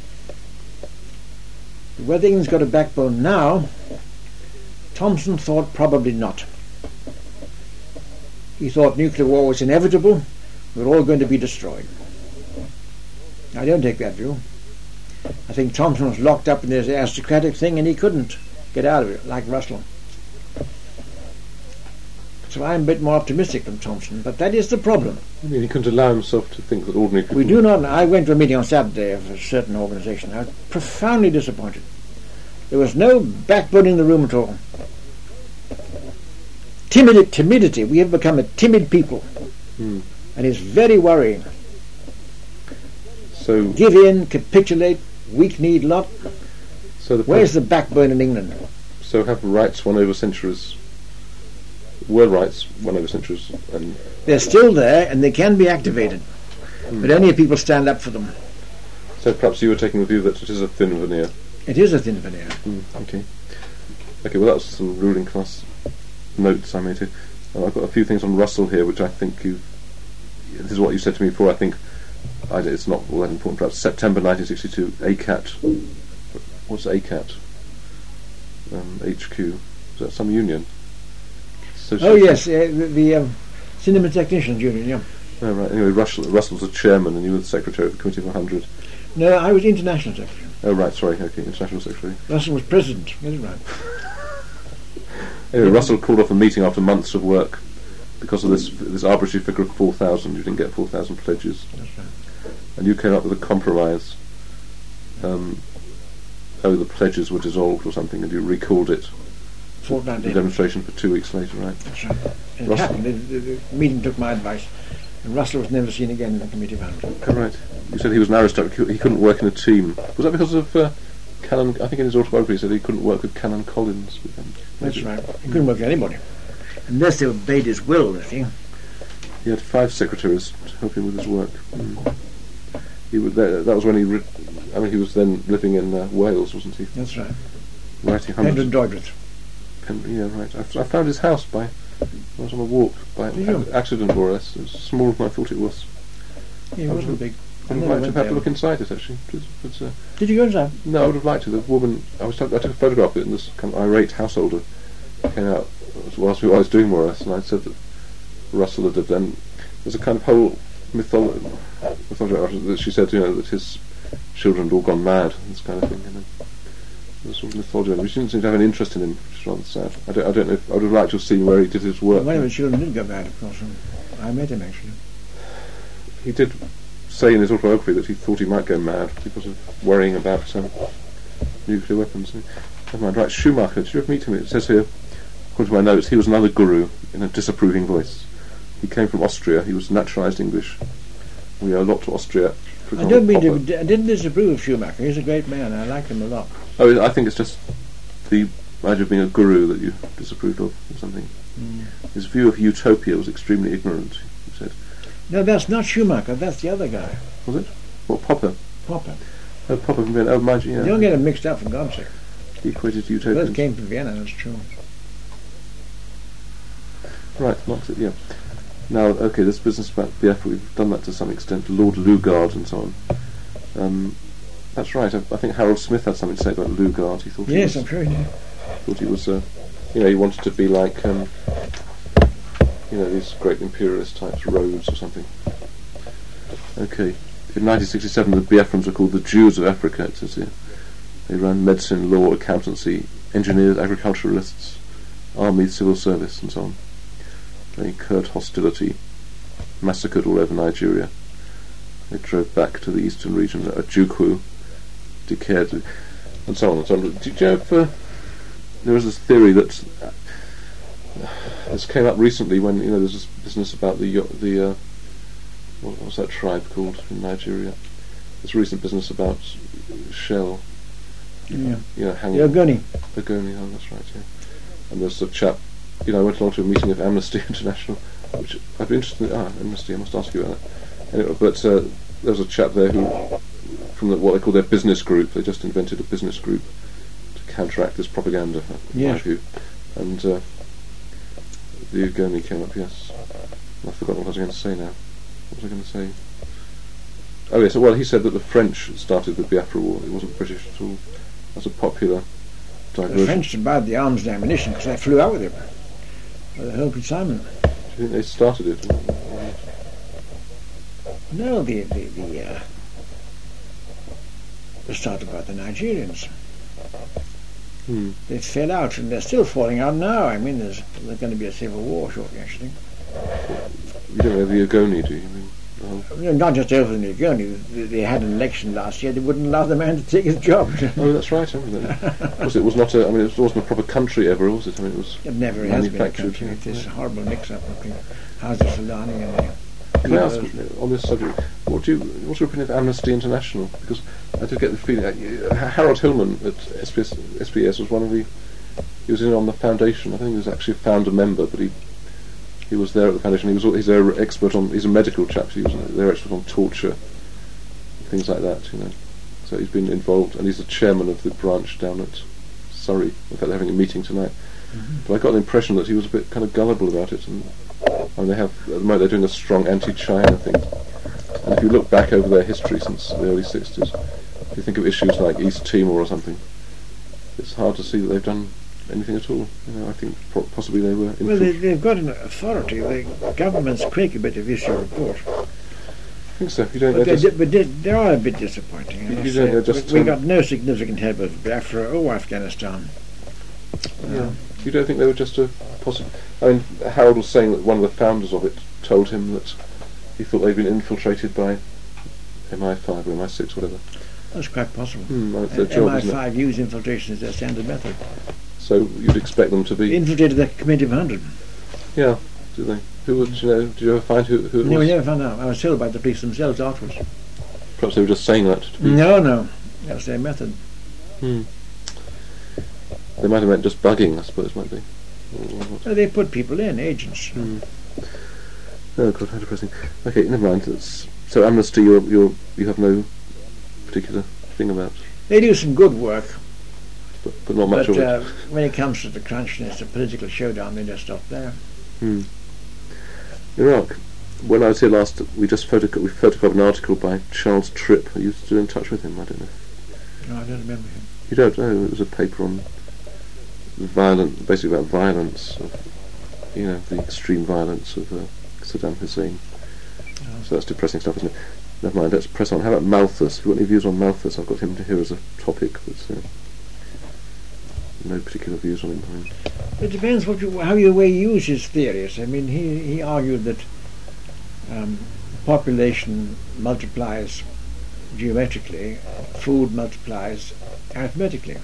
B: Whether England's got a backbone now, Thompson thought probably not. He thought nuclear war was inevitable, we were all going to be destroyed. I don't take that view. I think Thompson was locked up in this aristocratic thing and he couldn't get out of it, like Russell. So I'm a bit more optimistic than Thompson, but that is the problem.
A: I mean, he couldn't allow himself to think that ordinary people...
B: We do not... I went to a meeting on Saturday of a certain organisation. I was profoundly disappointed. There was no backbone in the room at all. Timid, timidity. We have become a timid people.
A: Hmm.
B: And it's very worrying.
A: So...
B: Give in, capitulate, weak-kneed lot.
A: So the
B: Where's the backbone in England?
A: So have rights won over centuries... Were rights won over centuries, and
B: they're still there and they can be activated,
A: hmm.
B: but only if people stand up for them.
A: So perhaps you were taking the view that it is a thin veneer.
B: It is a thin veneer.
A: Hmm. Okay. Okay. Well, that was some ruling class notes I made here. Uh, I've got a few things on Russell here, which I think you. This is what you said to me before. I think I, it's not all that important. Perhaps September nineteen sixty-two. A C A T. What's A C A T? Um, H Q. Is that some union? So
B: oh yes, uh, the, the um, Cinema Technicians Union, yeah.
A: Oh right, anyway, Russell, Russell's the chairman and you were the secretary of the Committee of one hundred.
B: No, I was International Secretary.
A: Oh right, sorry, okay, International Secretary.
B: Russell was President, get it right.
A: Anyway, Russell called off a meeting after months of work because of this this arbitrary figure of four thousand. You didn't get four thousand pledges.
B: That's right.
A: And you came up with a compromise. Um, oh, the pledges were dissolved or something and you recalled it.
B: Fortnight
A: The demonstration for two weeks later, right?
B: That's right. And it
A: Russell.
B: happened. The, the, the meeting took my advice, and Russell was never seen again in the Committee of one hundred.
A: Oh, right. You said he was an aristocrat. He he couldn't work in a team. Was that because of uh, Canon? I think in his autobiography he said he couldn't work with Canon Collins. With him.
B: That's right. He couldn't work with anybody, unless they obeyed his will. You see.
A: He had five secretaries to help him with his work. Mm. He would, that, that was when he. Re- I mean, he was then living in uh, Wales, wasn't he?
B: That's right.
A: Writing hundreds.
B: Hendon Doddridge.
A: And, yeah, right. I, I found his house by. I was on a walk by
B: Did you?
A: ac- accident, more or less. It was smaller than I thought it was.
B: Yeah, it
A: I
B: wasn't
A: would-
B: big.
A: I would
B: never
A: like to
B: went
A: have
B: there.
A: a look inside it, actually. It was, it was, uh,
B: Did you go inside?
A: no, I would have liked to. The woman. I was. T- I took a photograph of it, and this kind of irate householder came out whilst we I was doing more or less, and I said that Russell had lived. Then there's a kind of whole mythology. mythology that she said, you know, that his children had all gone mad, this kind of thing. You know. There's sort of mythology. We didn't seem to have an interest in him, which is rather sad. I don't. I don't know. If, I would have liked to have seen where he did his work.
B: One of his children did go bad, of course. I met him actually.
A: He did say in his autobiography that he thought he might go mad because of worrying about um, nuclear weapons. Never mind. Right, Schumacher. Did you ever meet him? It says here, according to my notes, he was another guru in a disapproving voice. He came from Austria. He was naturalised English. We owe a lot to Austria. For
B: I
A: example,
B: don't mean
A: Popper.
B: to. I didn't disapprove of Schumacher. He's a great man. I like him a lot.
A: Oh, I think it's just the idea of being a guru that you disapproved of, or something.
B: Mm.
A: His view of utopia was extremely ignorant. He said,
B: No, that's not Schumacher. That's the other guy,
A: was it? What, Popper?
B: Popper.
A: Oh, Popper from Vienna. Oh, mind you, yeah.
B: Don't get him mixed up, for God's sake.
A: He equated
B: Both
A: utopians.
B: came from Vienna. That's true.
A: Right, Marxist, yeah. Now, okay, this business about Biafra, we've done that to some extent, Lord Lugard and so on. Um, that's right, I, I think Harold Smith had something to say about Lugard. He thought
B: Yes,
A: he was,
B: I'm sure he did.
A: thought he was, uh, you know, he wanted to be like, um, you know, these great imperialist types, Rhodes or something. Okay. In nineteen sixty-seven, the Biafrans were called the Jews of Africa, it says here. They ran medicine, law, accountancy, engineers, agriculturalists, army, civil service, and so on. They incurred hostility, massacred all over Nigeria. They drove back to the eastern region at Ojukwu, declared, and so on and so on. Do you know if uh, there was this theory that uh, this came up recently when, you know, there's this business about the the uh, what was that tribe called in Nigeria? This recent business about Shell.
B: Yeah.
A: You know, hanging.
B: The Ogoni.
A: Ogoni, oh, that's right, yeah. And there's a chap, you know, I went along to a meeting of Amnesty International, which I'd be interested in. Ah, Amnesty, I must ask you about that. Anyway, but uh, there was a chap there who, from the, what they call their business group, they just invented a business group to counteract this propaganda, in
B: Yes.
A: my view. And uh, the Ogoni came up, yes. I've forgotten what I was going to say now. What was I going to say? Oh yes, well, he said that the French started the Biafra War. It wasn't British at all. That's a popular diversion.
B: The French survived the arms and ammunition because they flew out with it. With the Hilton Simon.
A: Do you think they started it?
B: No, the the the uh, it was started by the Nigerians.
A: Hmm.
B: They fell out, and they're still falling out now. I mean, there's there's going to be a civil war shortly, actually.
A: You don't know the Ogoni, do you? I mean, oh.
B: No, not just over the Ogoni. They, they had an election last year. They wouldn't allow the man to take his job.
A: Oh, that's right. I remember that. Was it was not a? I mean, it wasn't a proper country ever, was it? I mean, it was.
B: It never has been a
A: manufactured,
B: country.
A: yeah.
B: It's this horrible mix-up between Houses Fulani and the.
A: Can I ask on this subject? What do you? What's your opinion of Amnesty International? Because I did get the feeling that uh, Harold Hillman at S B S, S B S was one of the. He was in on the foundation. I think he was actually a founder member, but he he was there at the foundation. He was he's their expert on. He's a medical chap. So he was their expert on torture, things like that. You know, so he's been involved, and he's the chairman of the branch down at Surrey. In fact, they're having a meeting tonight. Mm-hmm. But I got the impression that he was a bit kind of gullible about it, and, and they have at the moment they're doing a strong anti-China thing. And if you look back over their history since the early sixties, if you think of issues like East Timor or something, it's hard to see that they've done anything at all. You know, I think pro- possibly they were.
B: Well, they, they've got an authority. The government's quick a bit of issue a report.
A: I think so. You don't.
B: But, they,
A: Just,
B: but they, they are a bit disappointing. I
A: You-
B: must
A: you don't
B: say.
A: know, just,
B: we, we
A: um,
B: got no significant help of Biafra or Afghanistan.
A: yeah.
B: Um,
A: You don't think they were just a possible? I mean, Harold was saying that one of the founders of it told him that he thought they'd been infiltrated by M I five or M I six, whatever.
B: That's quite possible.
A: Hmm, well, it's their job, isn't it?
B: M I five use infiltration as their standard method.
A: So you'd expect them to be.
B: Infiltrated the Committee of one hundred.
A: Yeah, do they? Who would you know? Did you ever find who, who it
B: No,
A: was?
B: we never found out. I was told by the police themselves afterwards.
A: Perhaps they were just saying that. To be,
B: No, no. That's their method.
A: Hmm. They might have meant just bugging, I suppose, might they? Or what?
B: Well, they put people in, agents.
A: Hmm. Oh God, how depressing. Okay, never mind. That's, so Amnesty, you're, you're, you have no particular thing about,
B: They do some good work,
A: but, but not much
B: but
A: of
B: uh,
A: it.
B: when it comes to the crunch and it's a political showdown, they just stop there.
A: Hmm. Iraq. When I was here last, we just photoco- we photographed an article by Charles Tripp. Are you still in touch with him? I don't know.
B: No, I don't remember him.
A: You don't know? It was a paper on violent, basically about violence, of, you know, the extreme violence of uh, Saddam Hussein.
B: Oh.
A: So that's depressing stuff, isn't it? Never mind, let's press on. How about Malthus? If you've got any views on Malthus, I've got him to here as a topic, but uh, no particular views on him. I mean,
B: It depends what you, how you way you use his theories. I mean, he, he argued that um, population multiplies geometrically, food multiplies arithmetically.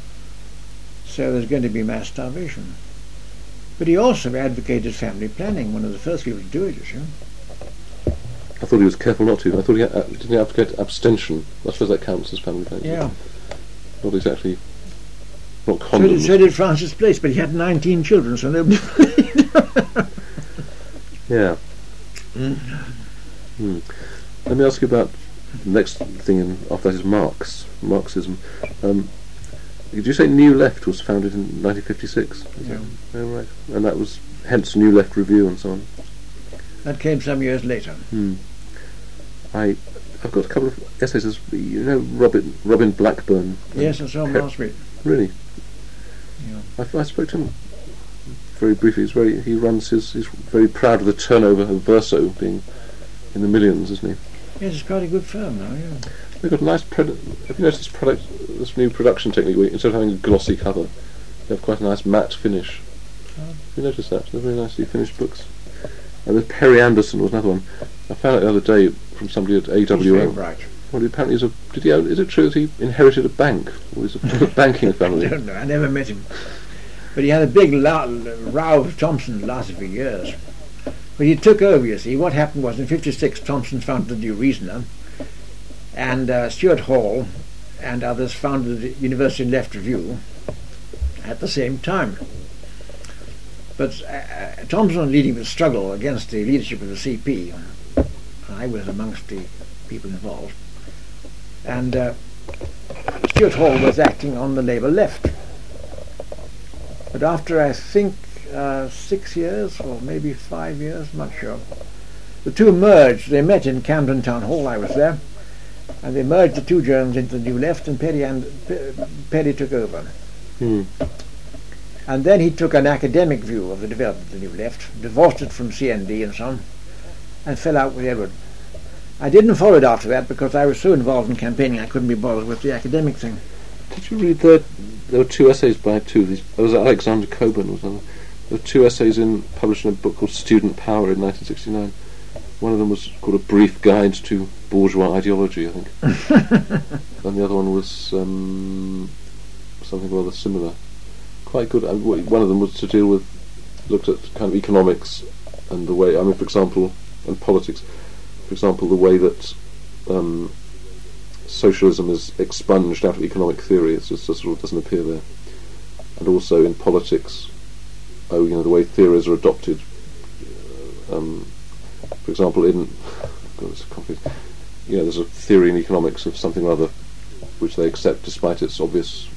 B: So there's going to be mass starvation. But he also advocated family planning, one of the first people to do it, you see.
A: I thought he was careful not to. I thought he had, uh, didn't he advocate abstention? I suppose that counts as family planning.
B: Yeah.
A: Not exactly. Not
B: So did,
A: condoms.
B: so did Francis Place, but he had nineteen children, so nobody.
A: Yeah. Hmm. Let me ask you about the next thing in, after that is Marx, Marxism. Um, Did you say New Left was founded in nineteen fifty-six?
B: Yeah.
A: Oh, right. And that was hence New Left Review and so on.
B: That came some years later.
A: Hmm. I, I've got a couple of essays. There's, you know, Robin Robin Blackburn.
B: Yes, I saw him
A: Pe-
B: last week.
A: Really?
B: Yeah.
A: I, I spoke to him very briefly. He's very. He runs his. He's very proud of the turnover of Verso being in the millions, isn't he?
B: Yes, it's quite a good firm now. Yeah.
A: They've got a nice. Pred- have you noticed this product? This new production technique where instead of having a glossy cover, they have quite a nice matte finish.
B: Oh.
A: Have you noticed that? They're very nicely finished books. And there's Perry Anderson was another one. I found out the other day from somebody at A W O.
B: He's very bright.
A: Well, apparently, he's a, did he? Own, is it true that he inherited a bank, or he's a banking family?
B: I don't know. I never met him, but he had a big la- row with Thomson that lasted for years. But he took over. You see, what happened was in fifty-six, Thomson founded the New Reasoner, and uh, Stuart Hall and others founded the University and Left Review at the same time. But uh, Thomson leading the struggle against the leadership of the C P. I was amongst the people involved. And uh, Stuart Hall was acting on the Labour left. But after, I think, uh, six years, or maybe five years, I'm not sure, the two merged. They met in Camden Town Hall, I was there, and they merged the two journals into the New Left, and Perry, and, P- Perry took over.
A: Hmm.
B: And then he took an academic view of the development of the New Left, divorced it from C N D and so on, and fell out with Edward. I didn't follow it after that because I was so involved in campaigning I couldn't be bothered with the academic thing.
A: Did you read the? There were two essays by two of these. There was Alexander Coburn. Was another. There were two essays in published in a book called Student Power in nineteen sixty-nine. One of them was called A Brief Guide to Bourgeois Ideology, I think, and the other one was um, something rather similar. Quite good. And one of them was to deal with, looked at kind of economics and the way. I mean, for example, and politics. For example, the way that um, socialism is expunged out of economic theory, it just sort of doesn't appear there. And also in politics, oh, you know, the way theories are adopted. Um, for example, in God, it's complicated. You know, there's a theory in economics of something or other which they accept despite its obvious.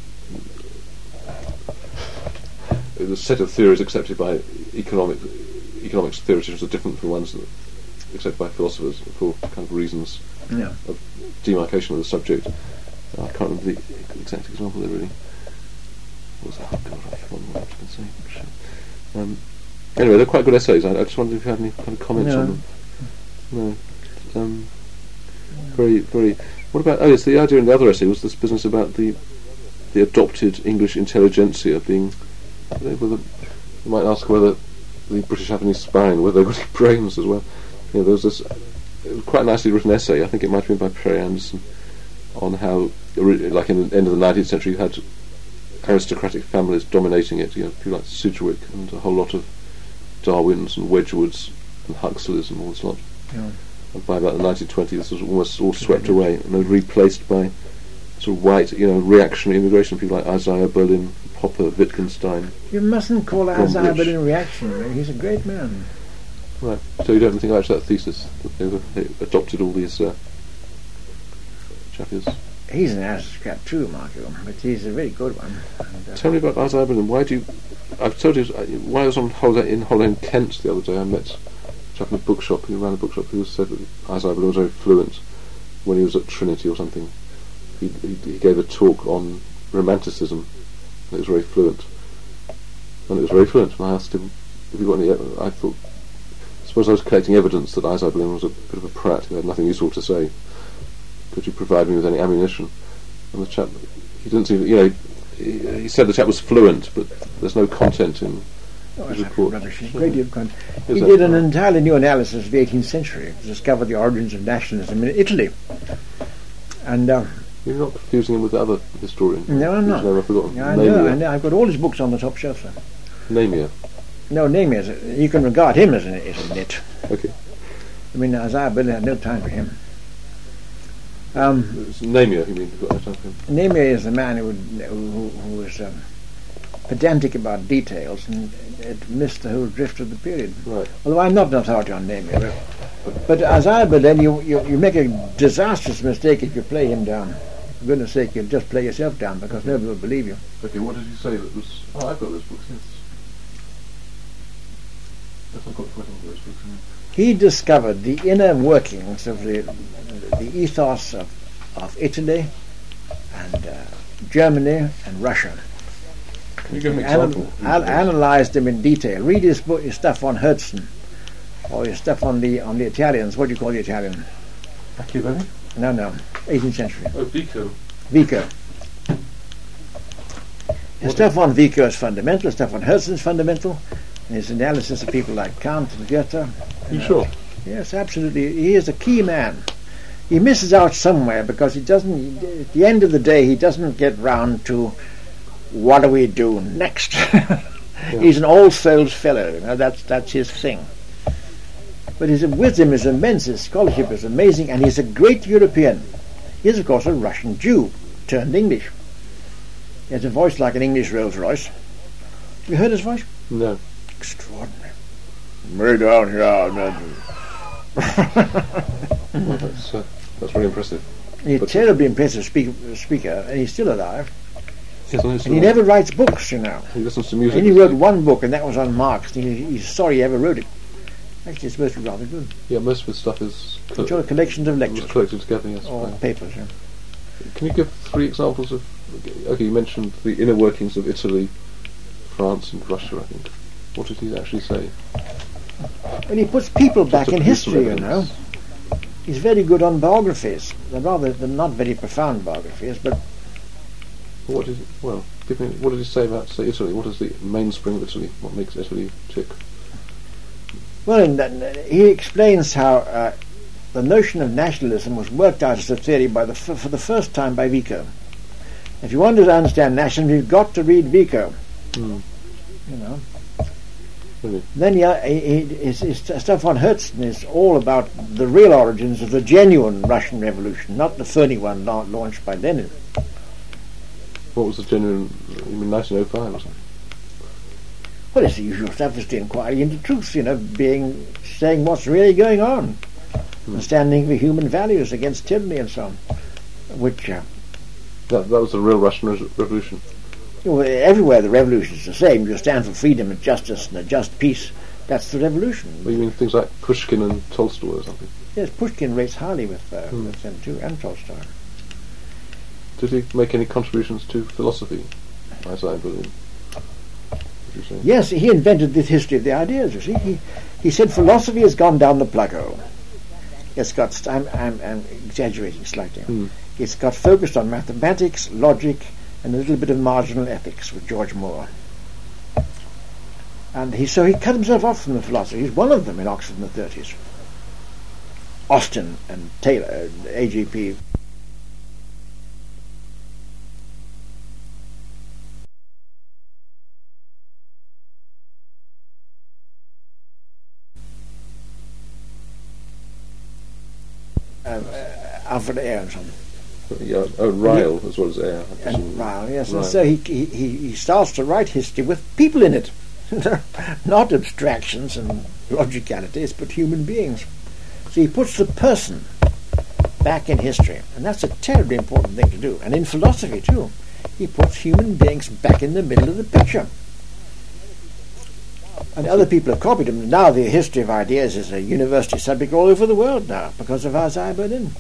A: The set of theories accepted by economic economics theoreticians are different from ones that accepted by philosophers for kind of reasons
B: Yeah.
A: of demarcation of the subject. I can't remember the exact example there really. What was that? Oh God, I've forgotten what I was going to say. Shit. Um, anyway, they're quite good essays. I, I just wondered if you had any kind of comments
B: No.
A: on them. No. Um, very, very. What about? Oh yes, the idea in the other essay was this business about the the adopted English intelligentsia being. I don't know whether you might ask whether the British have any spine, whether they've got any brains as well. You know, there was this it was quite a nicely written essay. I think it might have been by Perry Anderson on how, like in the end of the nineteenth century, you had aristocratic families dominating it. You know, people like Sidgwick and a whole lot of Darwins and Wedgwoods and Huxleys and all this lot.
B: Yeah.
A: And by about the nineteen twenties, this was almost all swept away and was replaced by sort of white, you know, reactionary immigration. People like Isaiah Berlin, Popper, Wittgenstein.
B: You mustn't call
A: Gombrich.
B: Isaiah Berlin reactionary. He's a great man.
A: Right. So you don't think about that thesis that they, were, they adopted all these uh, chappies?
B: He's an aristocrat too, Marco, but he's a very good one. And, uh,
A: Tell me about Isaiah Berlin. Why do you? I've told you uh, while I was on holiday in holiday in Kent the other day. I met a chap in a bookshop who ran a bookshop who said that Isaiah Berlin was very fluent when he was at Trinity or something. He, he, he gave a talk on romanticism. And it was very fluent, and it was very fluent. And I asked him if he got any. I thought. I suppose I was collecting evidence that Isaiah Berlin was a bit of a prat who had nothing useful to say. Could you provide me with any ammunition? And the chap, he didn't seem, you know, he, he said the chap was fluent, but there's no content in
B: oh,
A: his
B: that's
A: report.
B: rubbish. A great deal of content.
A: Is
B: He
A: that
B: did an
A: right?
B: entirely new analysis of the eighteenth century to discover the origins of nationalism in Italy. And uh,
A: You're not confusing him with the other historian.
B: no, I'm
A: whose
B: not.
A: name I've forgotten.
B: I know, I know. I've got all his books on the top shelf there.
A: Namia.
B: No, name is you can regard him as, an, as a nit.
A: Okay.
B: I mean, Isaiah Berlin had no time for him. Um,
A: It's Namia, you mean? You've got no time for him.
B: Namia is the man who, would, who, who was um, pedantic about details and it missed the whole drift of the period.
A: Right.
B: Although I'm not an authority on Namia, but, but Isaiah Berlin, you, you, you make a disastrous mistake if you play him down. For goodness sake, you'll just play yourself down because nobody will believe you.
A: Okay, what did you say that was... Oh, I've got those books, yes. Yes, I've got quite a lot of those books. Yeah.
B: He discovered the inner workings of the, the ethos of, of Italy and uh, Germany and Russia.
A: Can you give an
B: Anal-
A: example?
B: Al- analyzed them in detail. Read his book, his stuff on Herzen, or his stuff on the on the Italians. What do you call the Italian?
A: Machiavelli?
B: No, no, eighteenth century.
A: Oh, Vico.
B: Vico. His stuff on Vico is fundamental. His stuff on Herzen is fundamental. And his analysis of people like Kant and Goethe.
A: Are you
B: know,
A: sure?
B: Yes, absolutely. He is a key man. He misses out somewhere because he doesn't. At the end of the day, he doesn't get round to what do we do next.
A: Yeah.
B: He's an All Souls fellow. You know, that's that's his thing. But his wisdom is immense. His scholarship is amazing, and he's a great European. He's of course a Russian Jew turned English. He has a voice like an English Rolls Royce. Have you heard his voice?
A: No.
B: Extraordinary. Way down here, man.
A: Well, that's, uh, that's really impressive.
B: He's a
A: But-
B: terribly impressive speak, speaker, and he's still alive.
A: Yes, I
B: And he never writes books, you know.
A: He listens to music.
B: He only wrote one book, and that was on Marx. And he, he's sorry he ever wrote it. Actually, it's supposed to be rather good.
A: Yeah, most of his stuff is co-
B: It's all collections of
A: was
B: lectures
A: collected together, yes.
B: or
A: Right.
B: papers. Yeah.
A: Can you give three examples of... Okay, you mentioned the inner workings of Italy, France and Russia, I think. What did he actually say?
B: Well, he puts people
A: Just
B: back
A: to
B: in
A: produce some
B: history, you know.
A: evidence.
B: He's very good on biographies. They're rather, they're not very profound biographies, but
A: What did he, well, give me, what did he say about, say, Italy? What is the mainspring of Italy? What makes Italy tick?
B: well, in that, he explains how uh, the notion of nationalism was worked out as a theory by the f- for the first time by Vico. If you want to understand nationalism, you've got to read Vico.
A: Hmm.
B: You know.
A: Really?
B: Then he, he, he, his, his stuff on Herzen is all about the real origins of the genuine Russian Revolution, not the phony one la- launched by Lenin.
A: What was the genuine, you mean nineteen oh five or something?
B: Well, it's the usual stuff. It's the inquiry into truth, you know, being saying what's really going on,
A: Hmm.
B: and standing for human values against tyranny and so on. Which, uh,
A: That, that was the real Russian re- revolution.
B: you know, everywhere the revolution is the same. You stand for freedom and justice and a just peace. That's the revolution.
A: Well, you mean things like Pushkin and Tolstoy or something?
B: Yes, Pushkin rates highly with, uh,
A: Hmm.
B: with them too, and Tolstoy.
A: Did he make any contributions to philosophy, Isaiah Berlin? Would you say?
B: Yes, he invented this history of the ideas, you see. He, he said philosophy has gone down the plug hole. It's got, st- I'm, I'm, I'm exaggerating slightly.
A: Hmm.
B: It's got focused on mathematics, logic, and a little bit of marginal ethics with George Moore. And he, so he cut himself off from the philosophy. He's one of them in Oxford in the thirties. Austin and Taylor, A G P. Um, uh, Alfred Aronson
A: Yeah, oh, Ryle as well as Air. I
B: and
A: presume.
B: Ryle, yes, and
A: Ryle.
B: so he, he he he starts to write history with people in it, not abstractions and logicalities, but human beings. So he puts the person back in history, and that's a terribly important thing to do. And in philosophy too, he puts human beings back in the middle of the picture. And other people have copied him. Now the history of ideas is a university subject all over the world now because of Isaiah Berlin.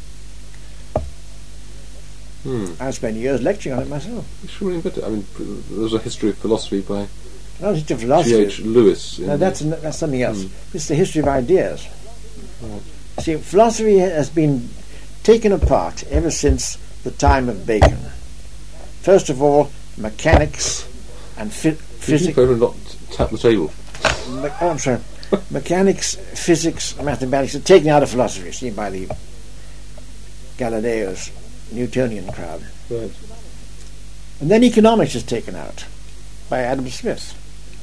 A: Hmm.
B: I spent years lecturing on it myself.
A: You should really invent it. I mean, there's a history of philosophy by
B: Not history of
A: G
B: philosophy.
A: H Lewis. in
B: No, that's
A: the-
B: that's something else.
A: Hmm.
B: This is the history of ideas.
A: Right.
B: See, philosophy has been taken apart ever since the time of Bacon. First of all, mechanics and phy-
A: Did you
B: physics.
A: ever not tap the table?
B: Me- oh, I'm sorry. Mechanics, physics, mathematics are taken out of philosophy. See, by the Galileo's Newtonian crowd,
A: Right.
B: and then economics is taken out by Adam Smith.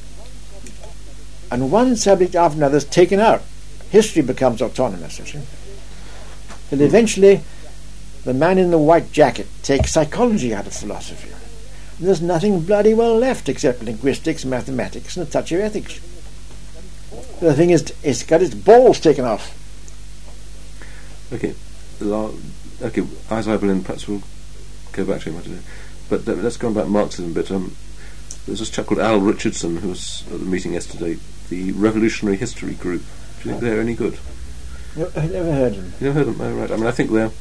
B: And one subject after another is taken out. History becomes autonomous, you see. Till eventually, the man in the white jacket takes psychology out of philosophy. And there's nothing bloody well left except linguistics, mathematics, and a touch of ethics. The thing is, it's got its balls taken off.
A: Okay. La- Okay, Isaiah Berlin, perhaps we'll go back to him. I don't know. But uh, let's go on about Marxism a bit. Um, there's this chap called Al Richardson who was at the meeting yesterday, the Revolutionary History Group. Do you think they're any good?
B: No, I've never heard of them.
A: You never heard of them? Oh, right. I mean, I think they're,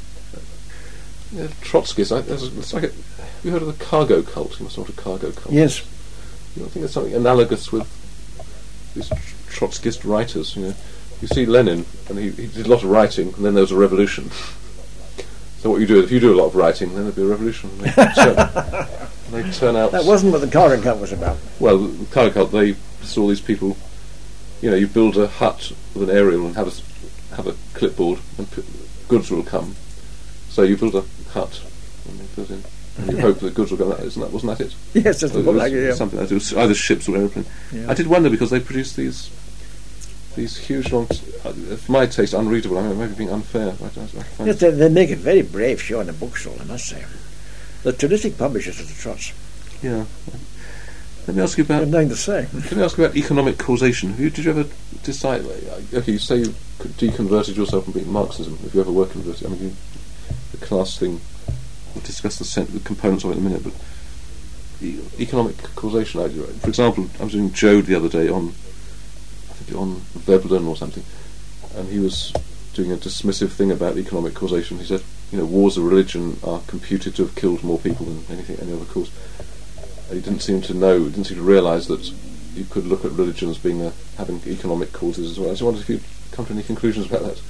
A: they're Trotskyists. I, there's, it's like a, have you heard of the cargo cult? You must know what a cargo cult
B: Yes.
A: is. You know, I think there's something analogous with these Trotskyist writers. You know, you see Lenin, and he, he did a lot of writing, and then there was a revolution. So what you do, if you do a lot of writing, then there'll be a revolution. And they, turn, and they turn out...
B: That wasn't what the cargo cult was about.
A: Well, the cargo cult, they saw these people, you know, you build a hut with an aerial and have a, have a clipboard, and p- goods will come. So you build a hut, and you put it in, and you hope that goods will go. Isn't that, wasn't that it?
B: Yes, that's
A: So
B: the
A: it was
B: like it, yeah.
A: something like that. It was either ships or aeroplane.
B: Yeah.
A: I did wonder, because they produced these these huge, long, t- uh, for my taste, unreadable. I mean, maybe being unfair. I, I, I find
B: Yes, they, they make a very brave show in the bookstall, I must say. The terrific publishers of the Trots.
A: yeah. Let me ask you
B: I
A: about.
B: have nothing to say.
A: Can I ask you about economic causation? Who did you ever decide? Like, okay, you say you deconverted yourself from being Marxism. If you ever were converted, I mean, you, the class thing. We'll discuss the, cent- the components of it in a minute. But e- economic causation. I, for example, I was doing Joad the other day on, I think on Veblen or something, and he was doing a dismissive thing about economic causation. He said, you know, wars of religion are computed to have killed more people than anything, any other cause. He didn't seem to know, didn't seem to realise that you could look at religion as being a, having economic causes as well. I just wondered if you'd come to any conclusions about that.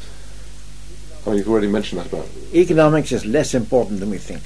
A: I mean, you've already mentioned that about...
B: Economics is less important than we think.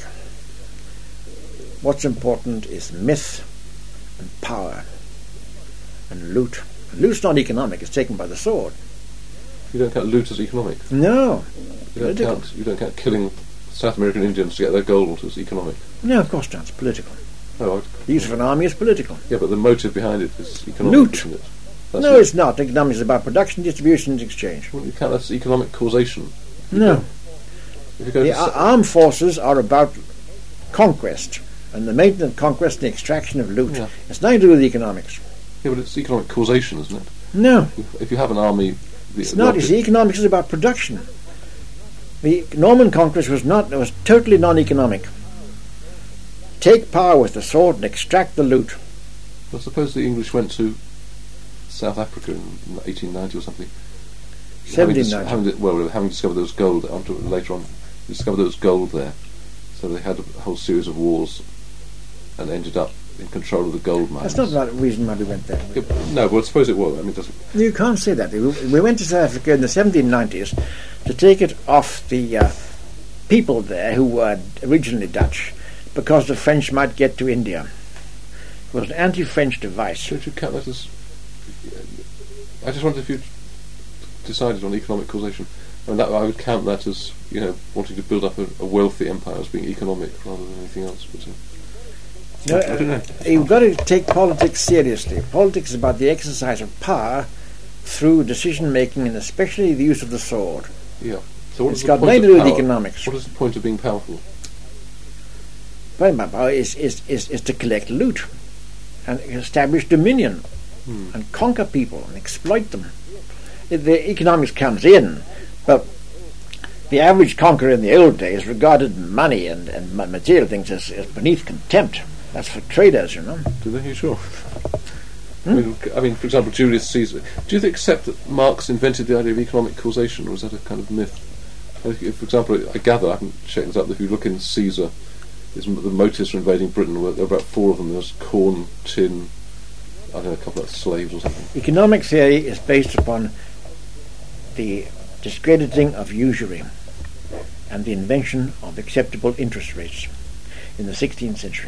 B: What's important is myth and power and loot. Loot's not economic, it's taken by the sword.
A: You don't count loot as economic?
B: No.
A: You don't,
B: Political.
A: count, you don't count killing South American Indians to get their gold as economic?
B: No, of course not, it's political.
A: No, I,
B: The use of an army is political.
A: yeah, but the motive behind it is economic,
B: Loot.
A: isn't it? That's
B: No,
A: it.
B: it's not. Economics is about production, distribution, and exchange.
A: Wouldn't you count that as economic causation?
B: No.
A: If you go
B: The
A: to
B: ar-
A: sa-
B: armed forces are about conquest, and the maintenance, conquest, and the extraction of loot.
A: Yeah.
B: It's nothing to do with economics.
A: yeah, but it's economic causation, isn't it?
B: No,
A: If, if you have an army... The,
B: it's
A: the
B: not. You
A: object-
B: see, economics is about production. The Norman conquest was not. It was totally non-economic. Take power with the sword and extract the loot.
A: Well, suppose the English went to South Africa in eighteen ninety or something. Having, dis-
B: seventeen ninety.
A: having di- well, having discovered there was gold, on to it later on, discovered there was gold there. So they had a whole series of wars and ended up in control of the gold mines.
B: That's not the reason why we went there.
A: Yeah, but- no, well, suppose it was. I mean, it doesn't.
B: You can't say that. We we went to South Africa in the seventeen nineties to take it off the uh, people there who were originally Dutch, because the French might get to India. It was an anti-French device.
A: Don't you count that as? I just wondered if you decided on economic causation. I mean, that, I would count that as, you know, wanting to build up a, a wealthy empire as being economic rather than anything else. But, uh,
B: No,
A: I don't know.
B: You've got to take politics seriously. Politics is about the exercise of power through decision-making, and especially the use of the sword.
A: Yeah. So what
B: It's
A: is the
B: got
A: point
B: nothing to
A: of
B: do with
A: power?
B: economics.
A: What is the point of being powerful?
B: Point about power is, is, is, is to collect loot and establish dominion
A: Hmm.
B: and conquer people and exploit them. It- The economics comes in, but the average conqueror in the old days regarded money and, and ma- material things as, as beneath contempt. That's for traders, you know.
A: Do they? Are you sure?
B: Hmm?
A: I mean, I mean, for example, Julius Caesar. Do you accept that Marx invented the idea of economic causation, or is that a kind of myth? If, if, for example, I gather, I haven't checked this up, if you look in Caesar, his, the motives for invading Britain were, there were about four of them. There was corn, tin, I don't know, a couple of slaves or something.
B: Economic theory is based upon the discrediting of usury and the invention of acceptable interest rates in the sixteenth century.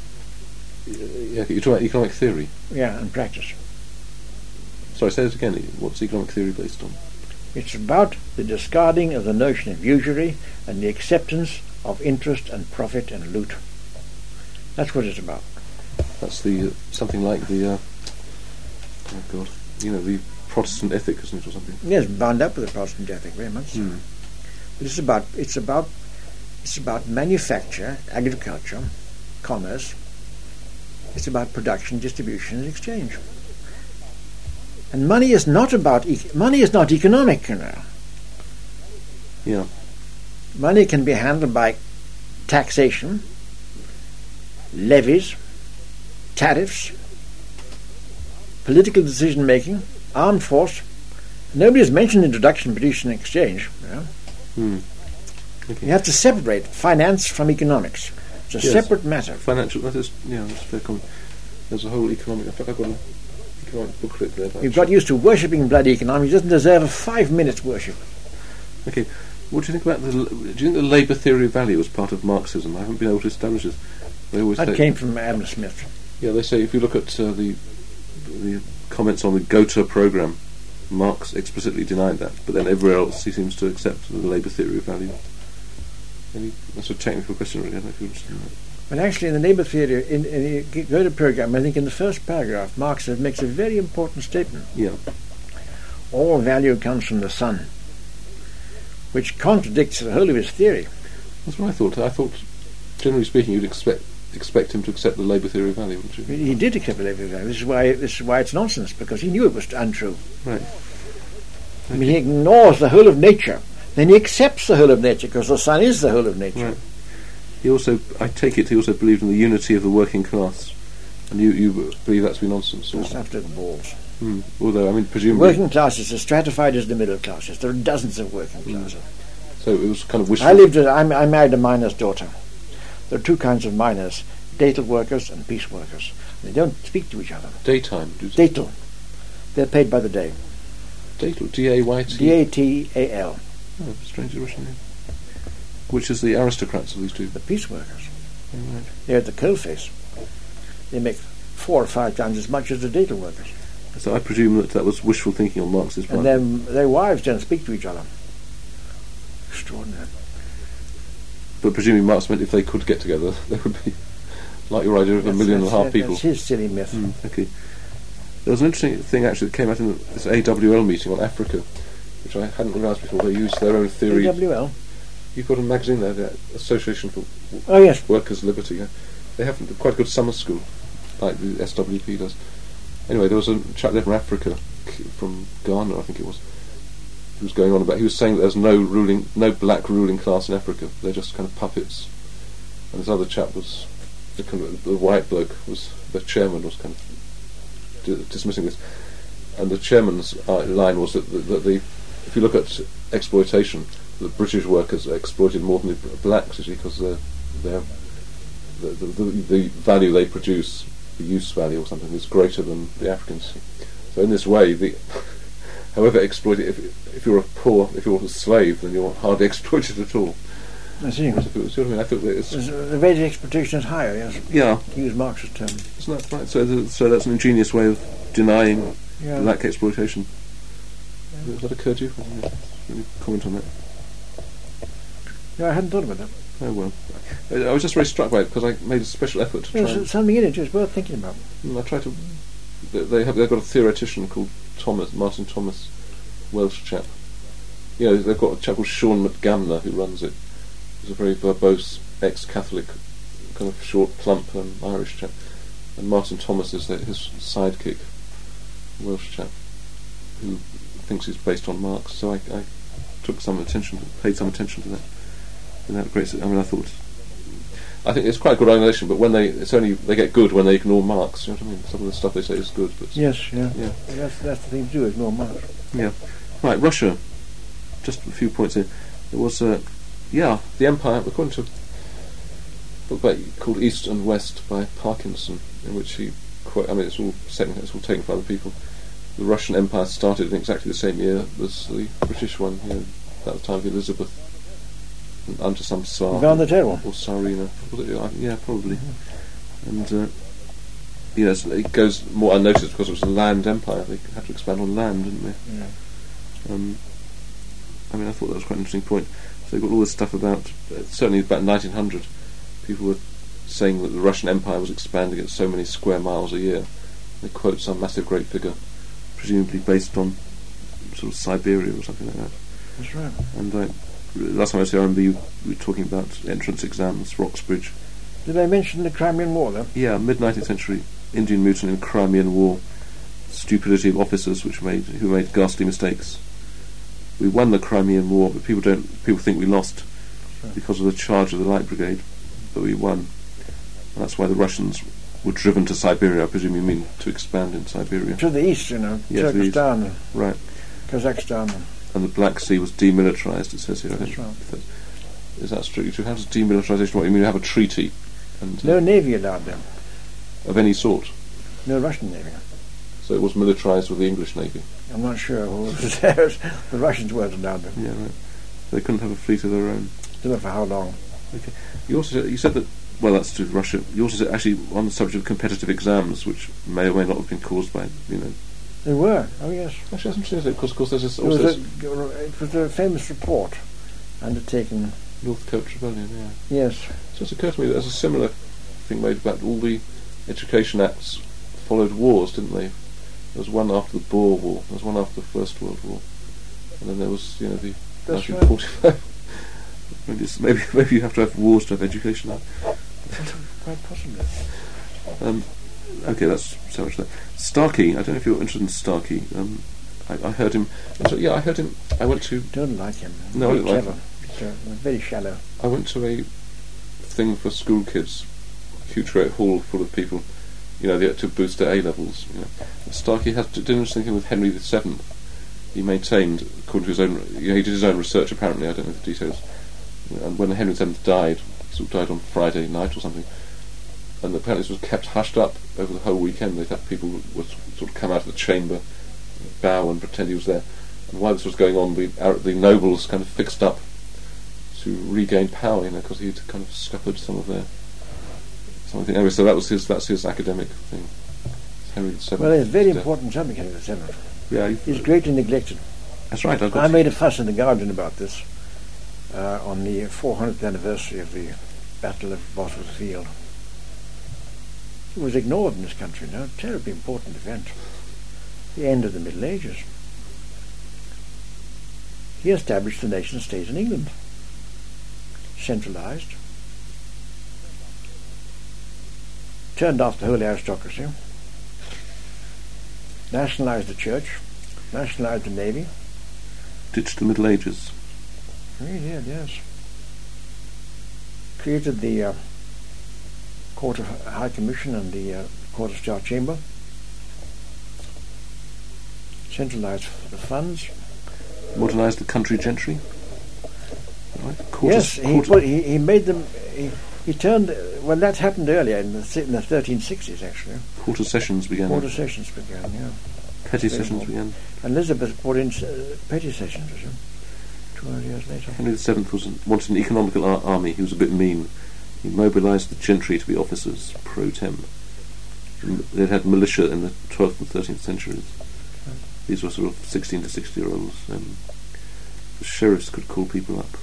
A: Yeah, you're talking about economic theory.
B: Yeah, and practice.
A: Sorry, say it again. What's economic theory based on?
B: It's about the discarding of the notion of usury and the acceptance of interest and profit and loot. That's what it's about.
A: That's the uh, something like the uh, oh god, you know, the Protestant ethic, isn't it, or something?
B: Yes, bound up with the Protestant ethic very much. so.
A: Hmm.
B: But it's about it's about it's about manufacture, agriculture, commerce. It's about production, distribution, and exchange. And money is not about e- money is not economic, you know.
A: Yeah.
B: Money can be handled by taxation, levies, tariffs, political decision-making, armed force. Nobody has mentioned introduction, production, and exchange. You know?
A: Hmm. Okay.
B: You have to separate finance from economics. It's a
A: Yes.
B: separate matter.
A: Financial, that is, yeah, that's very common. There's a whole economic, in fact I've got an economic booklet there. about
B: You've got
A: Ch-
B: used to worshipping bloody economics. He doesn't deserve a five minutes worship.
A: Okay, what do you think about the, do you think the labour theory of value was part of Marxism? I haven't been able to establish this. They always
B: That
A: say,
B: came from Adam Smith.
A: yeah, they say if you look at uh, the the comments on the Gotha programme, Marx explicitly denied that, but then everywhere else he seems to accept the labour theory of value. Any, that's a technical question really, I don't know if you're interested in that.
B: But actually, in the labour theory, in, in the Goethe program, I think in the first paragraph, Marx makes a very important statement.
A: Yeah,
B: All value comes from the sun, which contradicts the whole of his theory.
A: that's what I thought. I thought, generally speaking, you'd expect expect him to accept the labour theory of value, wouldn't you?
B: He did accept the labour value. This is why this is why it's nonsense, because he knew it was untrue.
A: Right.
B: I mean, he ignores the whole of nature. Then he accepts the whole of nature, because the sun is the whole of nature.
A: Right. He also, I take it, he also believed in the unity of the working class, and you, you believe that to be nonsense. Or,
B: Just after the balls.
A: hmm. Although, I mean,
B: The
A: presumably,
B: working classes are stratified as the middle classes. There are dozens of working classes.
A: so it was kind of wishful.
B: I lived. With, I, I married a miner's daughter. There are two kinds of miners: datal workers and piece workers. They don't speak to each other.
A: Daytime. do-
B: Datal. They're paid by the day.
A: Datal. D A Y T.
B: D A T A L.
A: Oh, strange Russian name. Which is the aristocrats of these two.
B: The piece workers.
A: Oh, right.
B: They're at the coalface. They make four or five times as much as the datal workers.
A: So I presume that that was wishful thinking on Marx's part.
B: And then their wives don't speak to each other. Extraordinary.
A: But presumably Marx meant if they could get together, there would be, like your idea of a
B: That's-
A: million and a
B: that's-
A: half people.
B: That's his silly myth.
A: Mm, okay. There was an interesting thing actually that came out in this A W L meeting on Africa, which I hadn't realised before. They used their own theory.
B: A W L.
A: You've got a magazine there, the Association for
B: Oh yes.
A: Workers' Liberty. Yeah? They have quite a good summer school, like the S W P does. Anyway, there was a chap there from Africa, k- from Ghana, I think it was. He was going on about. He was saying that there's no ruling, no black ruling class in Africa. They're just kind of puppets. And this other chap was the kind of the white bloke was the chairman was kind of d- dismissing this. And the chairman's uh, line was that, that, that the if you look at exploitation, the British workers are exploited more than the blacks, actually, because they're, they're, the, the, the, the value they produce, the use value or something, is greater than the Africans. So in this way, the however exploited, if, if you're a poor, if you're a slave, then you're hardly exploited at all.
B: I see.
A: See what I mean? I thought that it's,
B: The rate of exploitation is higher, yes.
A: yeah,
B: To use Marx's term.
A: isn't that right? So, the, so that's an ingenious way of denying
B: Yeah.
A: black exploitation. Has that occurred to you? Any comment on that?
B: Yeah, I hadn't thought about that.
A: Oh well. I I was just very struck by it because I made a special effort to try.
B: There's
A: And,
B: something in it it's worth thinking about.
A: and I tried to. They they have. They've got a theoretician called Thomas Martin Thomas, Welsh chap. You know, they've got a chap called Sean McGamner who runs it. He's a very verbose ex-Catholic, kind of short, plump um, Irish chap. And Martin Thomas is the, his sidekick, Welsh chap, who thinks he's based on Marx. So I, I took some attention, paid some attention to that. And that great. I mean, I thought. I think it's quite a good organisation, but when they, it's only they get good when they ignore Marx. You know what I mean? Some of the stuff they say is good, but
B: Yes, yeah.
A: yeah,
B: That's, that's the thing to do, ignore Marx.
A: yeah. Right, Russia. Just a few points here. There was, uh, yeah, the Empire. According to a book by, called East and West by Parkinson, in which he quote. I mean, it's all second, it's all taken from other people. The Russian Empire started in exactly the same year as the British one. You know, at the time of Elizabeth. Under some Tsar
B: Ivan the Terrible.
A: or Tsarina, was it? Uh, yeah, probably. And uh, yes, it goes more unnoticed because it was a land empire. They had to expand on land, didn't they?
B: Yeah.
A: Um, I mean, I thought that was quite an interesting point. So they got all this stuff about uh, certainly about nineteen hundred. People were saying that the Russian Empire was expanding at so many square miles a year. They quote some massive great figure, presumably based on sort of Siberia or something like that.
B: That's right.
A: And I. Last time I was here, I remember you, we were talking about entrance exams, Roxbridge.
B: Did I mention the Crimean War, though?
A: Yeah, mid-nineteenth century Indian mutiny and Crimean War, stupidity of officers which made who made ghastly mistakes. We won the Crimean War, but people don't. People think we lost
B: Right.
A: because of the charge of the Light Brigade. but we won. And that's why the Russians were driven to Siberia. I presume you mean to expand in Siberia.
B: To the east, you know,
A: Yes, the east.
B: Turkestan,
A: Right.
B: Kazakhstan.
A: And the Black Sea was demilitarised, it says here. I
B: That's
A: think.
B: right.
A: If that- Is that strictly true? How does demilitarisation work? You mean you have a treaty and uh,
B: No navy allowed there.
A: of any sort?
B: No Russian navy.
A: So it was militarised with the English Navy?
B: I'm not sure who was there. The Russians weren't allowed there.
A: Yeah, right. They couldn't have a fleet of their own.
B: Don't know for how long.
A: Okay. You also said, you said that, well, that's to Russia. You also said, actually, on the subject of competitive exams, which may or may not have been caused by, you know.
B: They were. Oh yes.
A: Actually, that's interesting, isn't it? Because, of course, there's this,
B: It was,
A: also
B: a,
A: this
B: it was a famous report undertaken.
A: North Coast Rebellion, yeah.
B: Yes.
A: So it's occurred to me that there's a similar thing made about all the education acts followed wars, didn't they? There was one after the Boer War, there was one after the First World War, and then there was, you know, the
B: That's
A: nineteen forty-five. maybe, it's, maybe maybe you have to have wars to have education act.
B: Quite possibly.
A: Um, okay, that's so much there. Starkey, I don't know if you're interested in Starkey. Um, I, I heard him. So, yeah, I heard him. I went to.
B: Don't like him.
A: No, I
B: Very
A: don't like
B: clever.
A: him.
B: So, very shallow.
A: I went to a thing for school kids, huge great hall full of people, you know, the, to boost their A levels. You know. Starkey had did an interesting thing with Henry the Seventh. He maintained, according to his own, you know, he did his own research. Apparently, I don't know the details. And when Henry the Seventh died, he sort of died on Friday night or something, and apparently this was kept hushed up over the whole weekend. They had people would sort of come out of the chamber, bow and pretend he was there. And while this was going on, the the nobles kind of fixed up to regain power, you know, because he'd kind of scuppered some of their something. Anyway, so that was his that's his academic thing. Henry the Seventh.
B: Well, it's a very
A: death.
B: important subject, Henry the Seventh.
A: Yeah,
B: He's greatly neglected.
A: that's right. I've got
B: I made a fuss in the Guardian about this uh, on the four hundredth anniversary of the Battle of Bosworth Field. It was ignored in this country. Now, a terribly important event. The end of the Middle Ages. He established the nation state in England. Centralised. Turned off the holy aristocracy. Nationalised the church. Nationalised the navy.
A: ditched the Middle Ages.
B: He did, yes. Created the uh, Court of High Commission and the uh, Court of Star Chamber. Centralised the funds.
A: Modernised the country gentry. Right. Court
B: Yes,
A: of,
B: he,
A: court
B: put, he he made them. He, he turned. Well, that happened earlier in the in the thirteen sixties, actually.
A: Court of Sessions began.
B: Court of Sessions began. Yeah,
A: Petty
B: Very
A: Sessions
B: important.
A: began.
B: and Elizabeth put in uh, petty sessions, was it? Two hundred years later.
A: Henry the Seventh was wanted an economical ar- army. He was a bit mean. He mobilised the gentry to be officers pro tem. They'd had militia in the twelfth and thirteenth centuries. These were sort of sixteen to sixty year olds. Um, the sheriffs could call people up.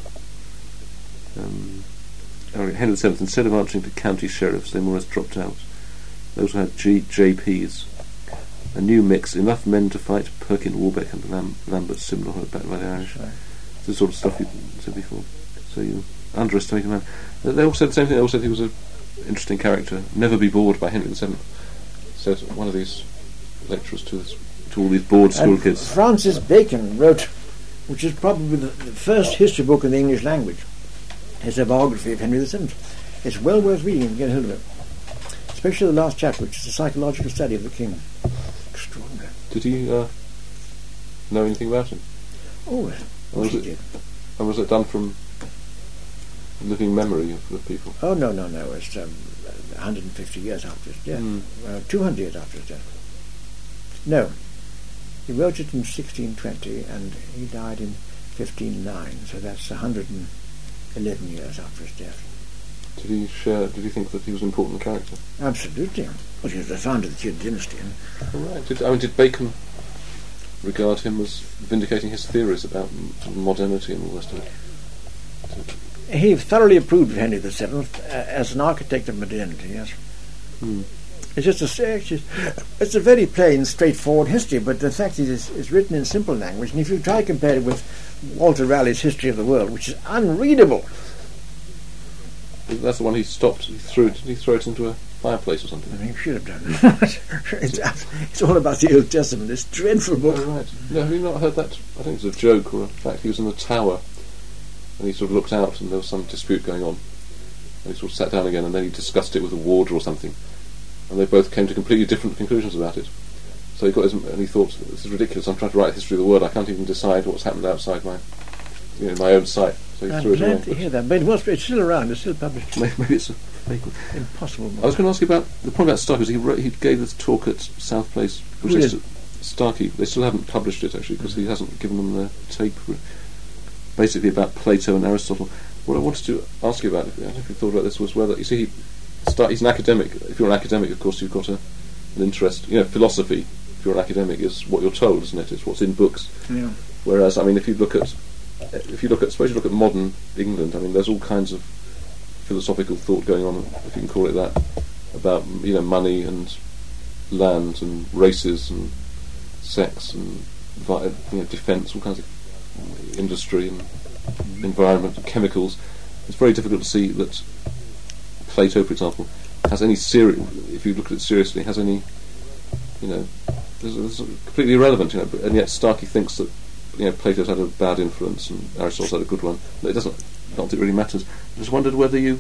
A: Um, Henry the Seventh, instead of answering to county sheriffs, they more or less dropped out. They also had G- J Ps. A new mix, enough men to fight Perkin Warbeck and Lam- Lambert Simnel, backed by the Irish.
B: Right.
A: It's the sort of stuff you said before. So you underestimate a man. They all said the same thing. They all said he was an interesting character. Never be bored by Henry the Seventh. Said one of these lecturers to this, to all these bored school
B: And
A: kids.
B: Francis Bacon wrote, which is probably the, the first history book in the English language, his biography of Henry the Seventh. It's well worth reading if you get hold of it. Especially the last chapter, which is a psychological study of the king. Extraordinary.
A: Did he uh, know anything about him?
B: Oh,
A: And
B: what
A: was
B: he
A: it,
B: did.
A: and was it done from living memory of the people?
B: Oh, no, no, no. It's um, one hundred fifty years after his death.
A: Mm.
B: Uh, two hundred years after his death. No. He wrote it in sixteen twenty and he died in fifteen oh nine, so that's one hundred eleven years after his death.
A: Did he share? Did he think that he was an important character?
B: Absolutely. Well, he was the founder of the Tudor dynasty. And
A: Oh, right. Did, I mean, did Bacon regard him as vindicating his theories about m- modernity and all the rest of it?
B: he thoroughly approved of Henry the Seventh uh, as an architect of modernity, yes.
A: Hmm.
B: It's just a, it's, just, it's a very plain, straightforward history, but the fact is it's, it's written in simple language, and if you try to compare it with Walter Raleigh's History of the World, which is unreadable.
A: That's the one he stopped. He threw it. Did he throw it into a fireplace or something?
B: I mean, you should have done it. it's, it's all about the Old Testament. It's a dreadful book.
A: Oh, right. No, have you not heard that? I think it's a joke or a fact. He was in the tower and he sort of looked out and there was some dispute going on. and he sort of sat down again, and then he discussed it with a warder or something, and they both came to completely different conclusions about it. So he got his, and he thought, this is ridiculous, I'm trying to write a history of the word, I can't even decide what's happened outside my, you know, my own sight. So he
B: I'm
A: threw it away.
B: glad to hear that, but it was, it's still around, it's still published.
A: Maybe, maybe it's a fake one.
B: Impossible.
A: I was going to ask you about, the point about Starkey was he, wrote, he gave this talk at South Place, which
B: Who
A: they
B: did?
A: st- Starkey, they still haven't published it actually, because he hasn't given them the tape, basically about Plato and Aristotle. What I wanted to ask you about, I don't know if you thought about this, was whether, you see, he start, he's an academic. If you're an academic, of course, you've got a, an interest, you know, philosophy, if you're an academic, is what you're told, isn't it? It's what's in books.
B: Yeah.
A: Whereas, I mean, if you look at, if you look at, suppose you look at modern England, I mean, there's all kinds of philosophical thought going on, if you can call it that, about, you know, money and land and races and sex and, vi- you know, defence, all kinds of industry and environment, and chemicals. It's very difficult to see that Plato, for example, has any seri- if you look at it seriously, has any, you know, it's, it's completely irrelevant, you know, but, and yet Starkey thinks that, you know, Plato's had a bad influence and Aristotle's had a good one. It doesn't, I don't think it really matters. I just wondered whether you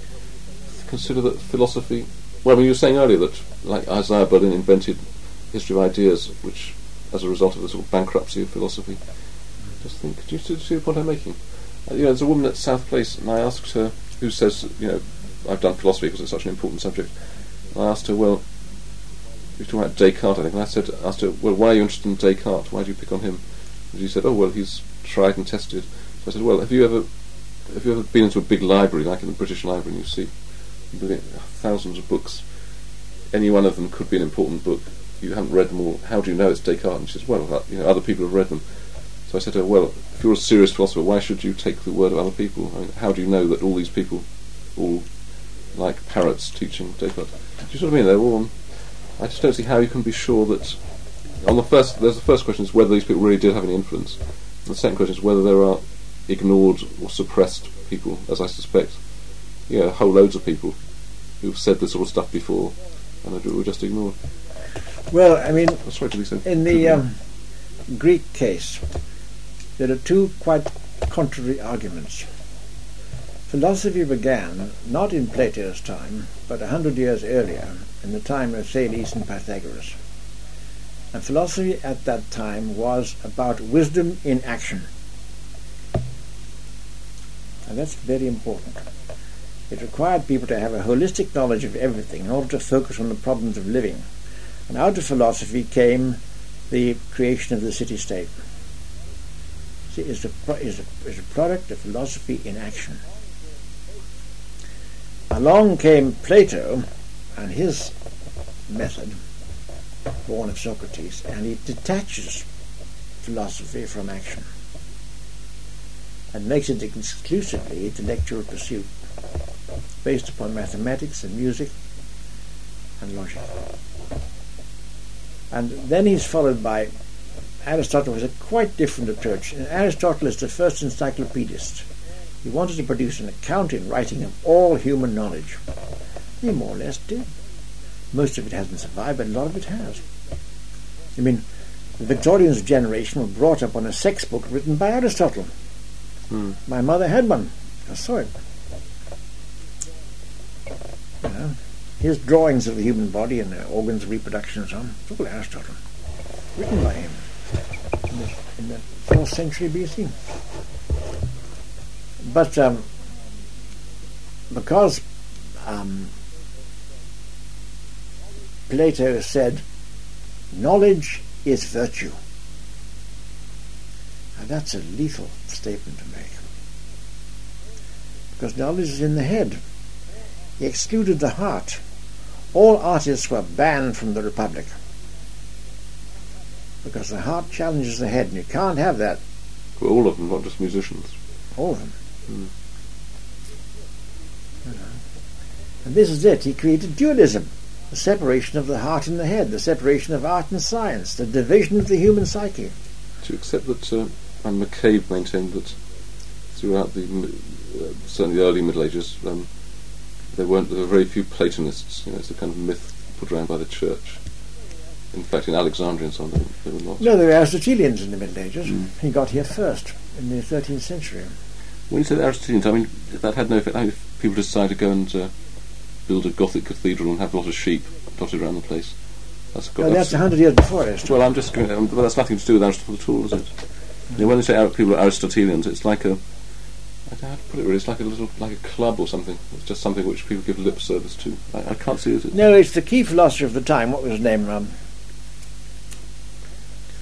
A: consider that philosophy, well, I mean, you were saying earlier that, like, Isaiah Berlin invented History of Ideas, which, as a result of the sort of bankruptcy of philosophy. Just think, do you see, see the point I'm making? Uh, you know, there's a woman at South Place, and I asked her, who says, you know, I've done philosophy because it's such an important subject. And I asked her, well, you're talking about Descartes, I think, and I said, asked her, well, why are you interested in Descartes? Why do you pick on him? And she said, oh, well, he's tried and tested. So I said, well, have you ever, have you ever been into a big library, like in the British Library, and you see thousands of books? Any one of them could be an important book. You haven't read them all. How do you know it's Descartes? And she says, well, you know, other people have read them. So I said to her, well, if you're a serious philosopher, why should you take the word of other people? I mean, how do you know that all these people, all like parrots teaching Descartes? Do you see what I mean? They're all on, I just don't see how you can be sure that. On the first, there's the first question is whether these people really did have any influence. And the second question is whether there are ignored or suppressed people, as I suspect. Yeah, whole loads of people who've said this sort of stuff before, and were just ignored.
B: Well, I mean,
A: I'm sorry to be so
B: in the um, Greek case, there are two quite contrary arguments. Philosophy began not in Plato's time, but a hundred years earlier, in the time of Thales and Pythagoras. And philosophy at that time was about wisdom in action. And that's very important. It required people to have a holistic knowledge of everything in order to focus on the problems of living. And out of philosophy came the creation of the city-state. See, it's a, pro- it's, a, it's a product of philosophy in action. Along came Plato and his method, born of Socrates, and he detaches philosophy from action and makes it exclusively intellectual pursuit based upon mathematics and music and logic. And then he's followed by Aristotle, who has a quite different approach. And Aristotle is the first encyclopedist. He wanted to produce an account in writing of all human knowledge. He more or less did. Most of it hasn't survived, but a lot of it has. I mean, the Victorians of generation were brought up on a sex book written by Aristotle.
A: Hmm.
B: My mother had one. I saw it. You know, his drawings of the human body and the organs of reproduction and so on, it's all Aristotle, written by him in the, in the fourth century B C. But um, because um, Plato said, knowledge is virtue. And that's a lethal statement to make. Because knowledge is in the head. He excluded the heart. All artists were banned from the Republic. Because the heart challenges the head, and you can't have that.
A: Well, all of them, not just musicians.
B: All of them.
A: Mm.
B: You know. And this is it. He created dualism. The separation of the heart and the head, the separation of art and science, the division of the human psyche.
A: To accept that, uh, and McCabe maintained that throughout the, uh, certainly the early Middle Ages, um, there weren't there were very few Platonists. You know, it's a kind of myth put around by the church. In fact, in Alexandria and so on, there, there were not.
B: No, there were Aristotelians in the Middle Ages.
A: Mm.
B: He got here first, in the thirteenth century.
A: When you say the Aristotelians, I mean, that had no effect. I mean, if people decide to go and uh, build a Gothic cathedral and have a lot of sheep dotted around the place. That's got.
B: No, that's a hundred years before Aristotle.
A: Well, I'm just going. Um, well, that's nothing to do with Aristotle at all, is it? You know, when they say Ar- people are Aristotelians, it's like a. I don't know how to put it really. It's like a little, like a club or something. It's just something which people give lip service to. I, I can't see it.
B: No, it's the key philosopher of the time. What was his name? Um,